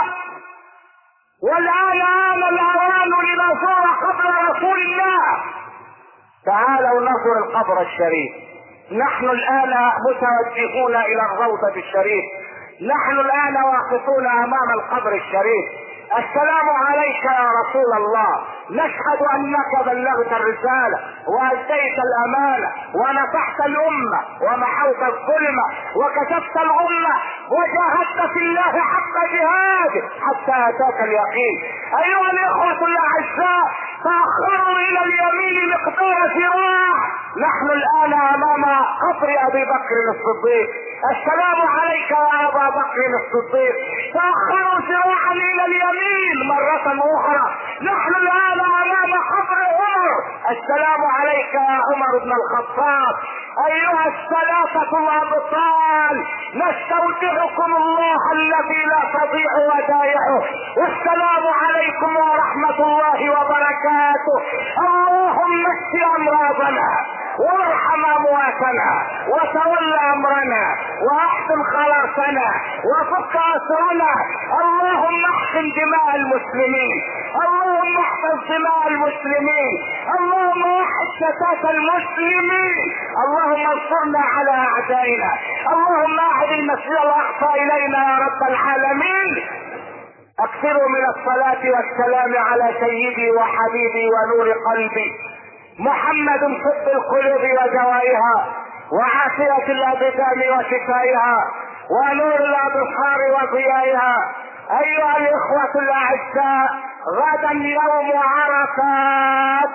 والان آن الاوان لنزور قبر رسول الله. تعالوا نزور القبر الشريف. نحن الآن متوجهون إلى الروضة الشريف، نحن الآن واقفون أمام القبر الشريف. السلام عليك يا رسول الله، نشهد أنك بلغت الرسالة وأديت الأمانة ونصحت الأمة ومحوت الظلم وكشفت الأمة وجاهدت في الله حق جهاده حتى أتاك اليقين. أيها الإخوة الأعزاء، تأخروا إلى اليمين مقدار ذراع. نحن الآن أمام قبر أبي بكر الصديق. السلام عليك يا أبا بكر الصديق. تأخروا ذراعا إلى اليمين مرة أخرى. نحن الآن أمام قبر عمر. السلام عليك يا عمر بن الخطاب. أيها الثلاثة الأبطال، نستودعكم الله الذي لا تضيع ودائعه، والسلام عليكم ورحمة الله وبركاته. اللهم اشف أمراضنا وارحم امواتنا وتول امرنا واحسن خلاصنا وفك اسرنا. اللهم احسن دماء المسلمين، اللهم احفظ دماء المسلمين، اللهم وحد شتات المسلمين، اللهم انصرنا على اعدائنا، اللهم اعد المسجد الاقصى الينا يا رب العالمين. اكثروا من الصلاة والسلام على سيدي وحبيبي ونور قلبي محمد، طب القلوب ودوائها وعافية الابدان وشفائها ونور الابصار وضيائها. ايها الاخوة الاعزاء، غدا يوم عرفات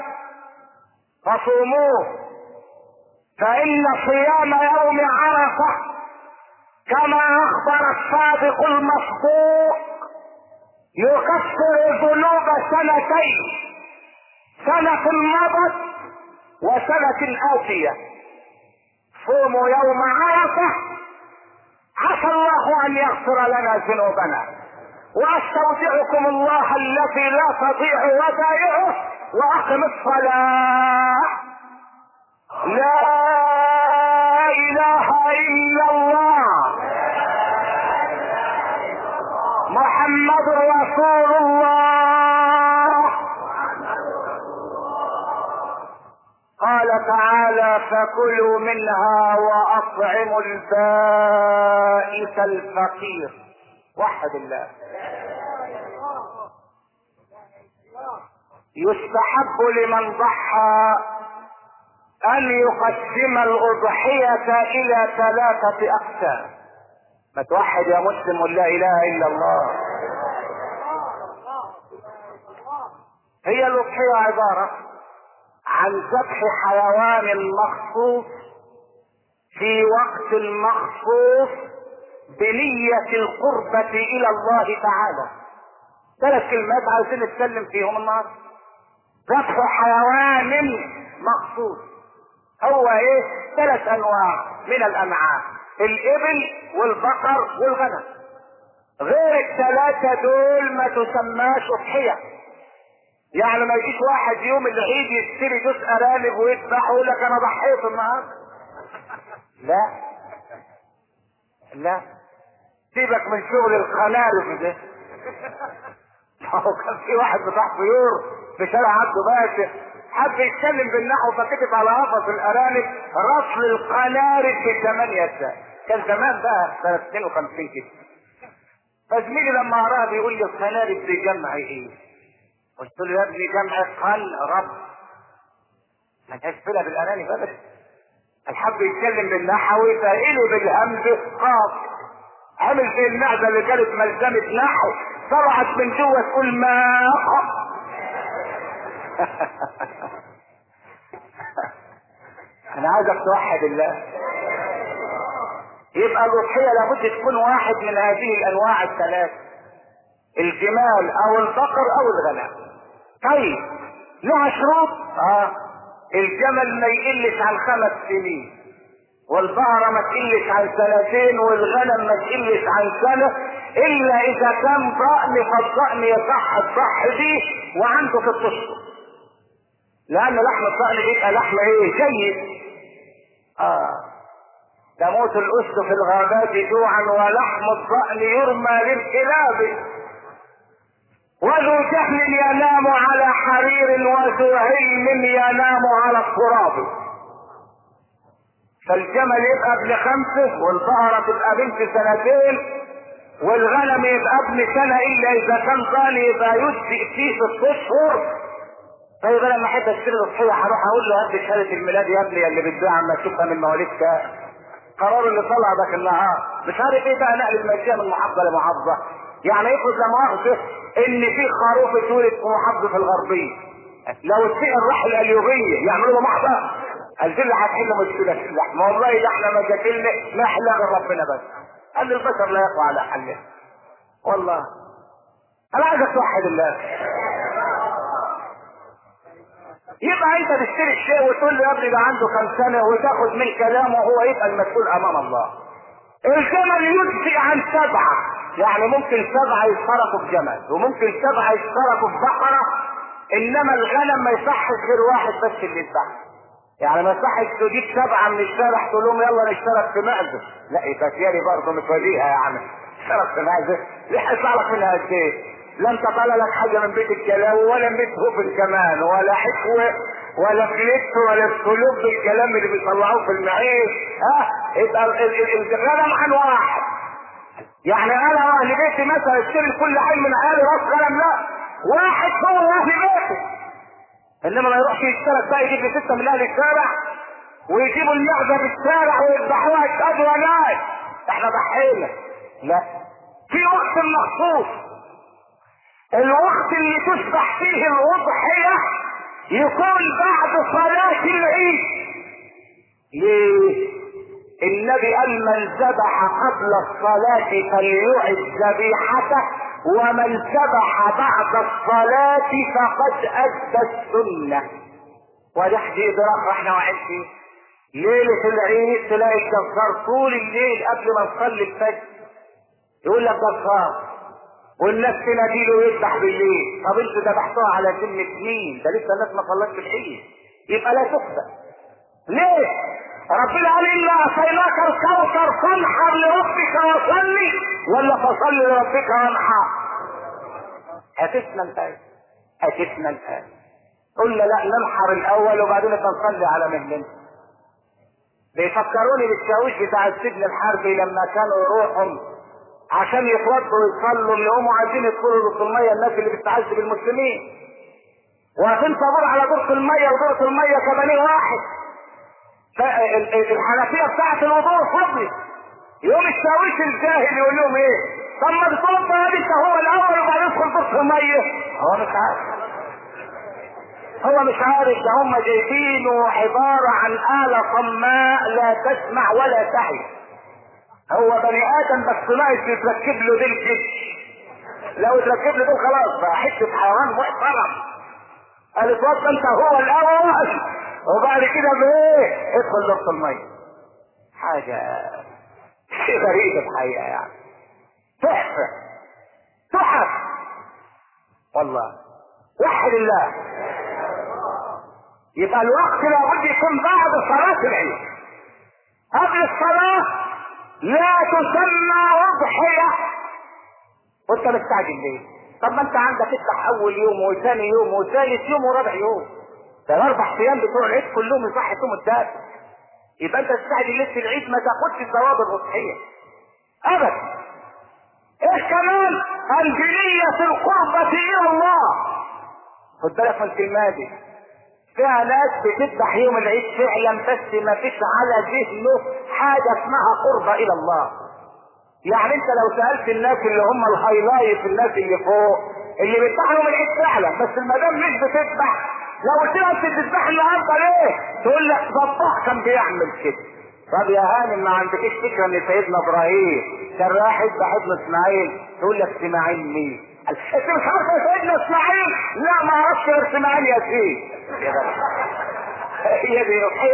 فصوموه، فان صيام يوم عرفة كما اخبر الصادق المصدوق يكفر ذنوب 2 سنة مضت وسنة آتية. صوموا يوم عرفة، عسى الله ان يغفر لنا ذنوبنا. واستودعكم الله الذي لا تضيع ودائعه، واقم الصلاة. لا اله الا الله، محمد رسول الله. قال تعالى فكلوا منها واطعموا البائس الفقير. وحد الله. يستحب لمن ضحى ان يقسم الاضحية الى 3 اقسام. ما توحد يا مسلم ولا اله الا الله. هي الاضحية عبارة عن ذبح حيوان مخصوص في وقت مخصوص بنية القربة الى الله تعالى. 3 كلمات عايزين نتكلم فيهم النهارده. ذبح حيوان مخصوص هو ايه؟ 3 انواع من الانعام: الابل والبقر والغنم. غير ال3 دول ما تسماش اضحية. يعني ما يجيش واحد يوم العيد يشتري جزء ارانب ويذبحه ويقول لك انا ضحيت النهارده. لا لا، سيبك من شغل القنارب ده. هو كان في واحد بتاع طيور في شارع عبد باشا حب يتكلم بالنحو فكتب على قفص الارانب رسل القنارب ب8 ساعات. كان زمان بقى سنة 52 كده. فزميلي لما قراها بيقول لي القنارب دي جمع ايه؟ قلت له يا ابني جمع قنرب، ما تشبهها بالارانب ابدا. الحب يتكلم بالنحو فقله بالهمز قاف، عمل زي المعده اللي كانت ملزمه نحو طلعت من جوه تقول ما. انا عايزك توحد الله. يبقى الاضحيه لابد تكون واحد من هذه الانواع ال3: الجمال او البقر او الغنم. طيب لها شروط. الجمل ما يقلش عن 5 سنين، والبقرة ما تقلش عن 2 والغنم ما تقلش عن 1 الا اذا كان ضأن، فالضأن يصح الضح به وعنده 6 اشهر، لان لحم الضأن بيبقى لحم ايه؟ جيد. تموت الاسد في الغابات جوعا ولحم الضأن يرمى للكلاب، وذو جهل ينام على حرير وذو علم ينام على التراب. فالجمل يبقى ابن 5 والبقرة تبقى بنت 2 والغنم يبقى ابن 1 الا اذا كان ضال يبقى يجزئ فيه 6 اشهر. طيب انا لما احب اشتري الاضحيه هروح اقول له هات شهاده الميلاد يا ابني اللي بتبيع اما تشوفها من مواليدك، قرار اللي طلع ذاك النهار مش عارف ايه بقى، نقل المجيه من محافظه لمحافظه. يعني يفرض لا مؤاخذه ان في خروف اتولد في محافظه الغربيه، لو اتسال راح القليوبيه يعملوا له محضر. قال دي اللي هتحل مشكله اللحم. والله ده احنا مشاكلنا ما يحلها ربنا بس. قال لي البشر لا يقوى على حله. والله انا عايزك توحد الله. يبقى انت تشتري الشيء وتقول له يا ابني ده عنده كام سنه وتاخد من كلامه وهو يبقى المسؤول امام الله. الجمل يجزي عن 7، يعني ممكن 7 يشتركوا في جمل وممكن 7 يشتركوا في بقره، انما الغنم ما يصحش غير واحد بس اللي يذبح. يعني ما يصحش تجيب 7 من الشارع تقول لهم يلا نشترك في معزه، لا يبقى سياري برضه متوليها يعني اشترك في معزه ليه هيطلع لك منها قد ايه؟ لا انت طالع لك حاجه من بيت الكلاوي ولا من بيت هوفن كمان ولا حكوه ولا فليت ولا السلوب بالكلام اللي بيطلعوه في المعيش. يبقى الغنم عن واحد. يعني انا اهل بيتي مثلا اشتري كل حي من عيالي راس غنم، لا واحد هو اهل بيتي، انما ما يروحش يشترك بقى يجيب لي 6 من اهل الشارع ويجيبوا المعزه في الشارع ويذبحوها يشهدوا ناس احنا ضحينا. لا، في وقت مخصوص، الوقت اللي تذبح فيه الاضحيه يكون بعد صلاه العيد. ليه؟ النبي قال من ذبح قبل الصلاه فليعد ذبيحته ومن ذبح بعد الصلاه فقد ادى السنه. وده حديث احنا واحد فيه ليله العيد تلاقي الجزار طول الليل قبل ما نصلي الفجر يقول لك جزار، والناس تناديله ويذبح بالليل. طب انتوا ذبحتوها على ذمة مين؟ ده لسه الناس ما صلتش العيد، يبقى لا تقبل. ليه؟ ربنا قال انا اعطيناك الكوثر فانحر لربك وصلي، ولا فصل لربك وانحر؟ هتسمع الآية، هتسمع الآية. قلنا لا ننحر الاول وبعدين نصلي على مهلنا. بيفكروني بالشاويش بتاع السجن الحربي لما كانوا يروحوا عشان يتوضوا ويصلوا، اللي هم عايزين يدخلوا دورة المية، الناس اللي بتعذب المسلمين واقفين طابور على دورة المية، ودورة المية كبانيه واحد، الحنفية بتاعت الوضوء فاضية. يوم الشاويش الجاهل يقول لهم ايه؟ طب ما تتوضى يا بنت هو الاول وبعدين يدخل دورة المية. هو مش عارف، هو مش عارف ده هم جايبينه عبارة عن آلة صماء لا تسمع ولا تعي. هو بني آدم بس ناقص يتركب له ديل كده، لو يتركب له ديل خلاص بقى حتة حيوان محترم. قال اتوضى انت هو الأول وبعد كده بايه؟ ادخل دورة المية. حاجة شيء غريب الحقيقة يعني، تحفة تحف والله. وحد الله. يبقى الوقت لابد يكون بعد صلاة العيد. قبل الصلاة لا تسمى أضحية وانت مستعجل ليه؟ طب ما انت عندك افتح اول يوم وثاني يوم وثالث يوم ورابع يوم، ده الاربع ايام بتوع العيد كلهم يصح يوم الدار. يبقى انت تستعجل ليله العيد ما تاخدش ثواب الاضحيه ابدا. ايش كمان؟ الجنية القربة الى الله. خد بالك من الكلمه دي، فيها ناس بتذبح يوم العيد فعلا بس ما فيش على ذهنه حاجه اسمها قربة الى الله. يعني انت لو سالت الناس اللي هم الهايلايت، الناس اللي فوق اللي بيذبحوا يوم العيد فعلا بس المدام مش بتذبح، لو قلت لها انت بتذبح النهارده ليه؟ تقول لك ضباح كان بيعمل كده. طب يا هانم ما عندكيش فكره ان سيدنا ابراهيم كان رايح يذبح ابن اسماعيل؟ تقول لك اسماعيل مين؟ انت مش عارف يا سيدنا اسماعيل؟ لا ما اعرفش غير اسماعيل ياسين. هي دي روحيه؟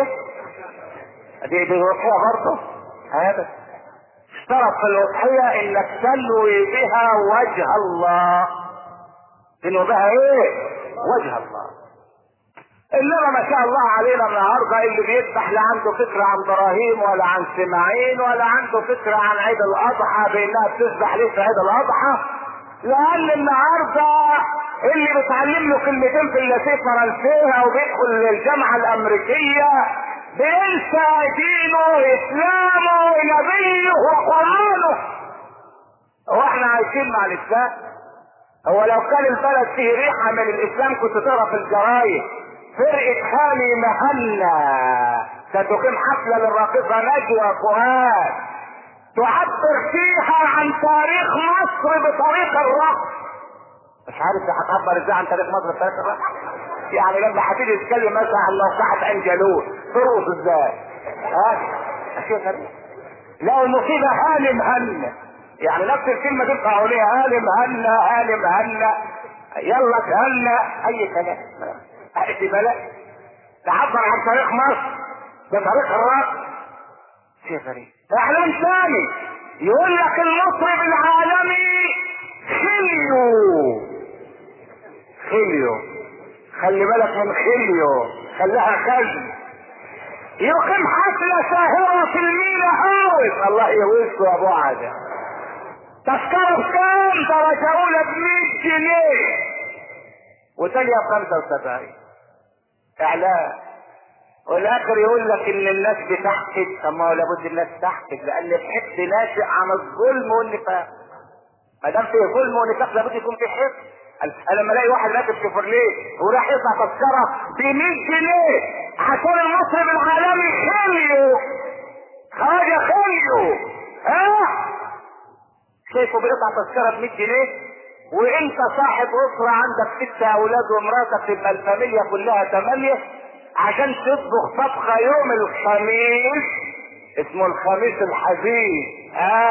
دي روحيه برضه؟ هذا اشترط في الأضحية انك تنوي بها وجه الله. تنوي بها ايه؟ وجه الله. انما ما شاء الله علينا النهارده اللي بيذبح لا عنده فكره عن ابراهيم ولا عن اسماعيل ولا عنده فكره عن عيد الاضحى بانها بتذبح ليه في عيد الاضحى، لان النهارده اللي بتعلم له كلمتين في اللاتيه فرنسيه او بيدخل الجامعه الامريكيه بينسى دينه اسلامه نبيه وقرانه. هو احنا عايشين مع الاسلام؟ هو لو كان البلد فيه ريحه من الاسلام كنت تقرا في الجرايد فرقه هاني مهنا ستقيم حفله للراقصه نجوى فؤاد تعبر فيها عن تاريخ مصر بطريق الرقص. مش عارف هتعبر ازاي عن تاريخ مصر بطريق الرقص؟ يعني لما هتيجي تتكلم مثلا عن موقعة انجلوس ترقص ازاي؟ شيء غريب. لا المصيبة هاني مهنا، يعني نفس الكلمة تبقى عليها هاني مهنا هاني مهنا، يلا تهنا اي كلام. اهدي بلد تعبر عن تاريخ مصر بطريق الرقص، شيء غريب. اعلان ثاني يقول لك المطرب العالمي خليو. خليو، خلي بالك من خليو، خليها خلي. يقيم حفلة ساهرة في المينا هاوس، الله يهوسكوا يا ابو عادة. تذكرة بكام؟ درجة اولى ب100 جنيه وتانية ب75. اعلان. والاخر يقول لك ان الناس بتحقد. طب ما هو لابد الناس تحقد لان الحقد ناشئ عن الظلم والنفاق. ما دام فيه ظلم ونفاق لابد يكون فيه حقد. انا لما الاقي واحد راكب شيفرليه وراح يدفع تذكره ب100 جنيه عشان المطرب العالمي خليو خواجه خليو، شايفه بيقطع تذكره ب100 جنيه وانت صاحب اسره عندك 6 اولاد ومراتك تبقى الفاميليا كلها 8 عشان تطبخ طبخه يوم الخميس اسمه الخميس الحزين.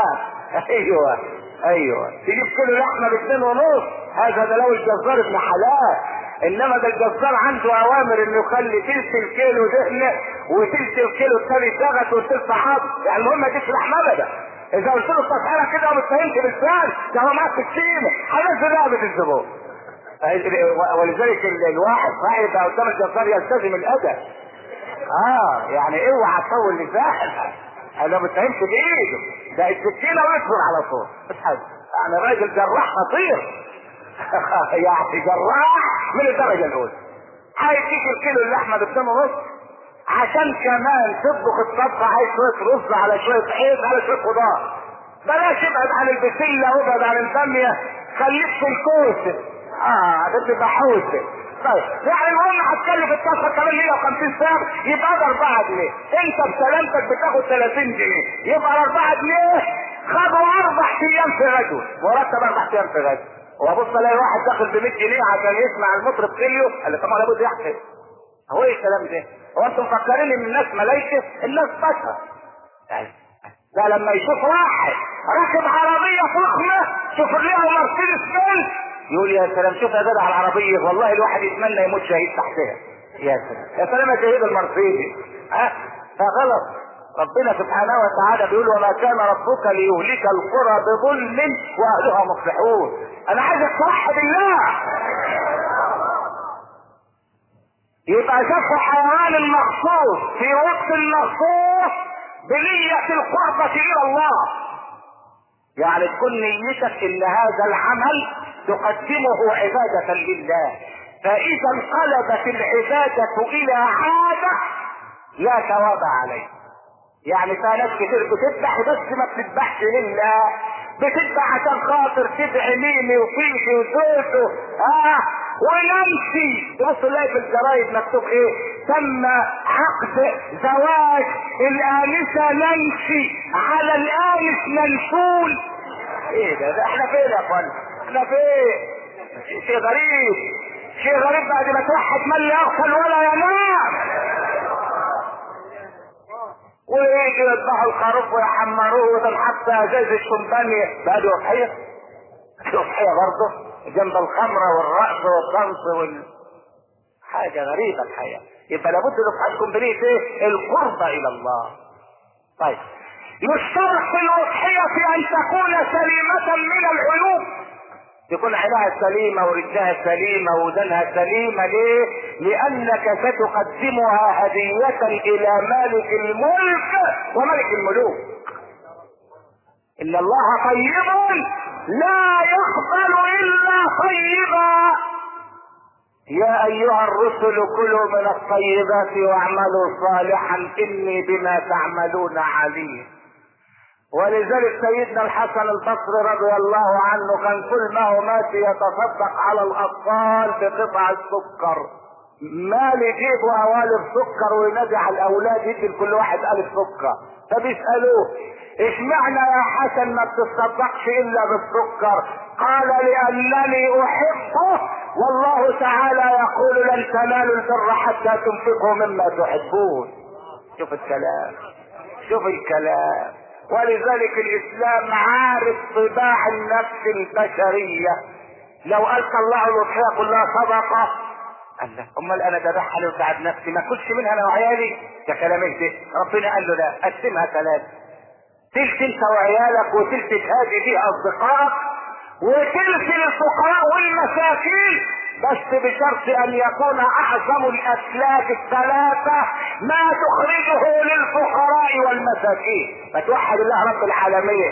ايوه تجيب كيلو لحمه ب2.5. هذا ده لو الجزار ابن حلال، انما ده الجزار عنده اوامر انه يخلي تلت الكيلو دهنه وتلت الكيلو الثاني سغت وتلت عظم. يعني المهم ما تجيش لحمه ابدا. اذا قلت له التسعيره كده وما تفهمش بالفعل ده هو معاك السيمه هنزل رقبه الزبون. ولذلك الواحد صاحب قدام الجزار يلتزم الادب. يعني اوعى تطول لسانك، انا ما بتهمش بايده، ده السكينه ويصبر على طول. مش حاجه، يعني راجل جراح خطير. يعني جراح من الدرجه الاولى. هيديك الكيلو اللحمه باتنين ونص، عشان كمان تطبخ الطبخه عايز شويه رز على شويه حيط على شويه خضار. بلاش ابعد عن البسله وابعد عن الباميه، خليك في الكوسه. هتبقى حوسه. طيب يعني المهم هتكلف الطبخه كمان 150 سعر، يبقى ده 4 جنيه. انت بسلامتك بتاخد 30 جنيه، يبقى 4 جنيه خدوا 4 ايام في غزو، مرتب 4 ايام في غزو. وابص الاقي واحد داخل ب 100 جنيه عشان يسمع المطرب كليو، قال لي طبعا لابد يحسب. هو ايه الكلام ده؟ هو انتم مفكرين ان الناس ملايكه؟ الناس بشر. ده لما يشوف واحد راكب عربيه فخمه شوفوا لها مرسيدس بنز، يقول يا سلام شوف يا جدع العربيه، والله الواحد يتمنى يموت شهيد تحتها. يا سلام يا سلام يا شهيد المرسيدس. فغلط. ربنا سبحانه وتعالى بيقول وما كان ربك ليهلك القرى بظلم واهلها مصلحون. انا عايزك توحد الله. يبقى شاف حيوان المخصوص في وقت المخصوص بنية القربة الى الله، يعني تكون نيتك ان هذا العمل تقدمه عبادة لله، فاذا انقلبت العبادة الى عادة لا ثواب عليه. يعني في ناس كتير بتذبح بس ما بتذبحش لله، بتذبح عشان خاطر تدعي ميمي وفيفي وزوزو ونمشي. تبص تلاقي في الجرايد مكتوب ايه؟ تم عقد زواج الآنسة نمشي على الآنس منشول. ايه ده احنا فين يا اخوان؟ احنا فين؟ شيء غريب، شيء غريب. بعد ما توحد من لا يغفل ولا ينام، ويجي يذبحوا الخروف ويحمروه وتنحط ازاز الشمبانية بقى دي وضحية. وضحية برضه جنب الخمرة والرقص والطنس حاجة غريبة الحقيقة. يبقى لابد نفحصكم بنية ايه؟ القربة الى الله. طيب يشترط في الوضحية ان تكون سليمة من العيوب، تكون عينها سليمة ورجلها سليمة ودنها سليمة. ليه؟ لأنك ستقدمها هدية إلى مالك الملك وملك الملوك. إن الله طيب لا يقبل إلا طيبا. يا أيها الرسل كلوا من الطيبات واعملوا صالحا إني بما تعملون عليم. ولذلك سيدنا الحسن البصري رضي الله عنه كان كل ما هو ماشي يتصدق على الاطفال بقطع السكر، مال يجيبوا قوالب سكر وينادي على الاولاد يدي لكل واحد قالب سكر. فبيسالوه اشمعنى يا حسن ما بتصدقش الا بالسكر؟ قال لانني احبه والله تعالى يقول لن تنالوا البر حتى تنفقوا مما تحبون. شوف الكلام، شوف الكلام. ولذلك الاسلام عارف طباع النفس البشرية. لو قال الله الوصية كلها صدقة، قال له امال انا ذبحها لي وتعب نفسي ما كلش منها انا وعيالي؟ ده كلام ايه؟ ربنا قال له لا، قسمها 3، تلت انت وعيالك وتلت تهادي فيها اصدقائك وتلت للفقراء والمساكين، بس بشرط ان يكون اعظم الاسلاك 3 ما تخرجه للفقراء والمساكين. فتوحد الله رب العالمين.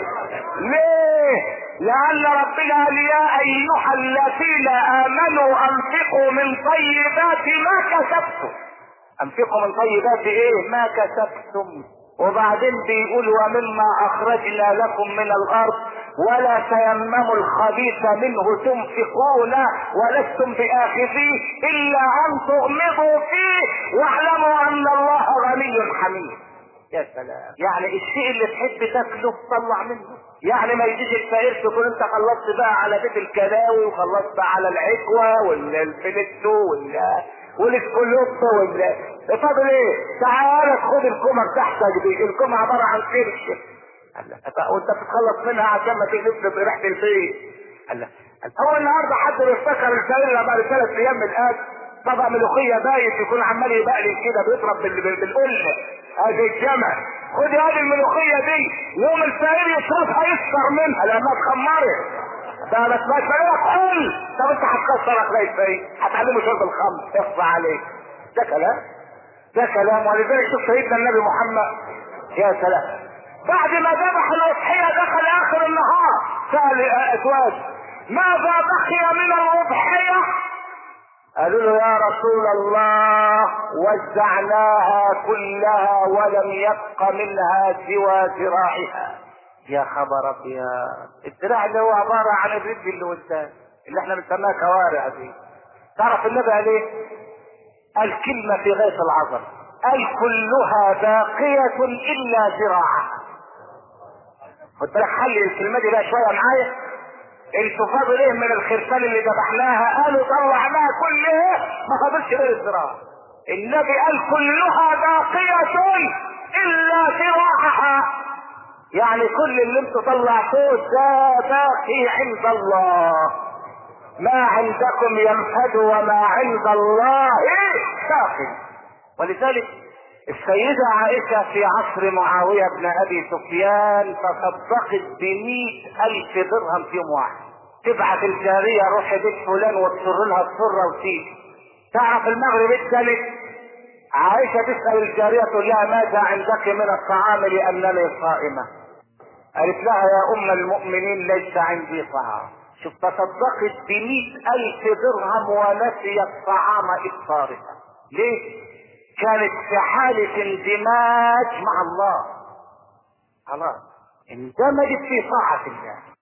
ليه؟ لان ربنا قال يا ايها الذين امنوا انفقوا من طيبات ما كسبتم. انفقوا من طيبات ايه؟ ما كسبتم. وبعدين بيقول ومما اخرجنا لكم من الارض ولا تيمموا الخبيث منه تنفقون ولستم باخذيه الا ان تغمضوا فيه واعلموا ان الله غني حميد. يا سلام. يعني الشيء اللي تحب تاكله طلع منه. يعني ما يجيش الفقير تكون انت خلصت بقى على بيت الكلاوي وخلصت على العكوه والفلتو والاسكولوب فاضل ايه؟ تعالى خد الكومه بتاعتك دي، الكومه عباره عن كرش وانت بتتخلص منها عشان ما تجيبش بريحه البيت. هو النهارده حد بيفتكر الفقير بعد 3 ايام من الاكل طبق ملوخيه بايت يكون عمال يبقلي كده بيضرب بالقله هذه الجمع. خد هذه الملوخيه دي يوم الفقير يشربها يسكر منها لانها اتخمرت. ده ما تبقاش لك قل. طب انت هتكسر اخلاق ازاي؟ هتعلمه شرب الخمر اخفى عليك. ده كلام. ده كلام. ولذلك شوف سيدنا النبي محمد، يا سلام، بعد ما ذبح الاضحيه دخل اخر النهار سال ازواج ماذا بقي من الاضحيه؟ قالوا له يا رسول الله وزعناها كلها ولم يبق منها سوى ذراعها. يا خبر ابيض، الذراع اللي هو عباره عن الرجل اللي قدام اللي احنا بنسميها كوارع دي. تعرف النبي قال ايه؟ قال كلمه في غايه العظمه، قال كلها باقيه الا ذراعها. خد بالك، حل الكلمه دي بقى شويه معايا. انتوا فاضل ايه من الخرفان اللي ذبحناها؟ قالوا طلعناها كلها ما فاضلش غير الذراع. النبي قال كلها باقيه الا ذراعها، يعني كل اللي انتوا طلعتوه ده باقي عند الله. ما عندكم ينفد وما عند الله باقي. ولذلك السيدة عائشة في عصر معاوية بن ابي سفيان تصدقت ب100,000 درهم في يوم واحد. تبعت الجارية روح بيت فلان وتصر لها السرة وتيجي. تعرف المغرب الثالث عائشة تسأل الجارية تقول لها ماذا عندك من الطعام لأنني صائمة؟ قالت لها يا أم المؤمنين ليس عندي طعام. شوف، تصدقت ب100,000 درهم ونسيت طعام إفطارها. ليه؟ كانت في حالة اندماج مع الله، خلاص اندمجت في طاعة الله.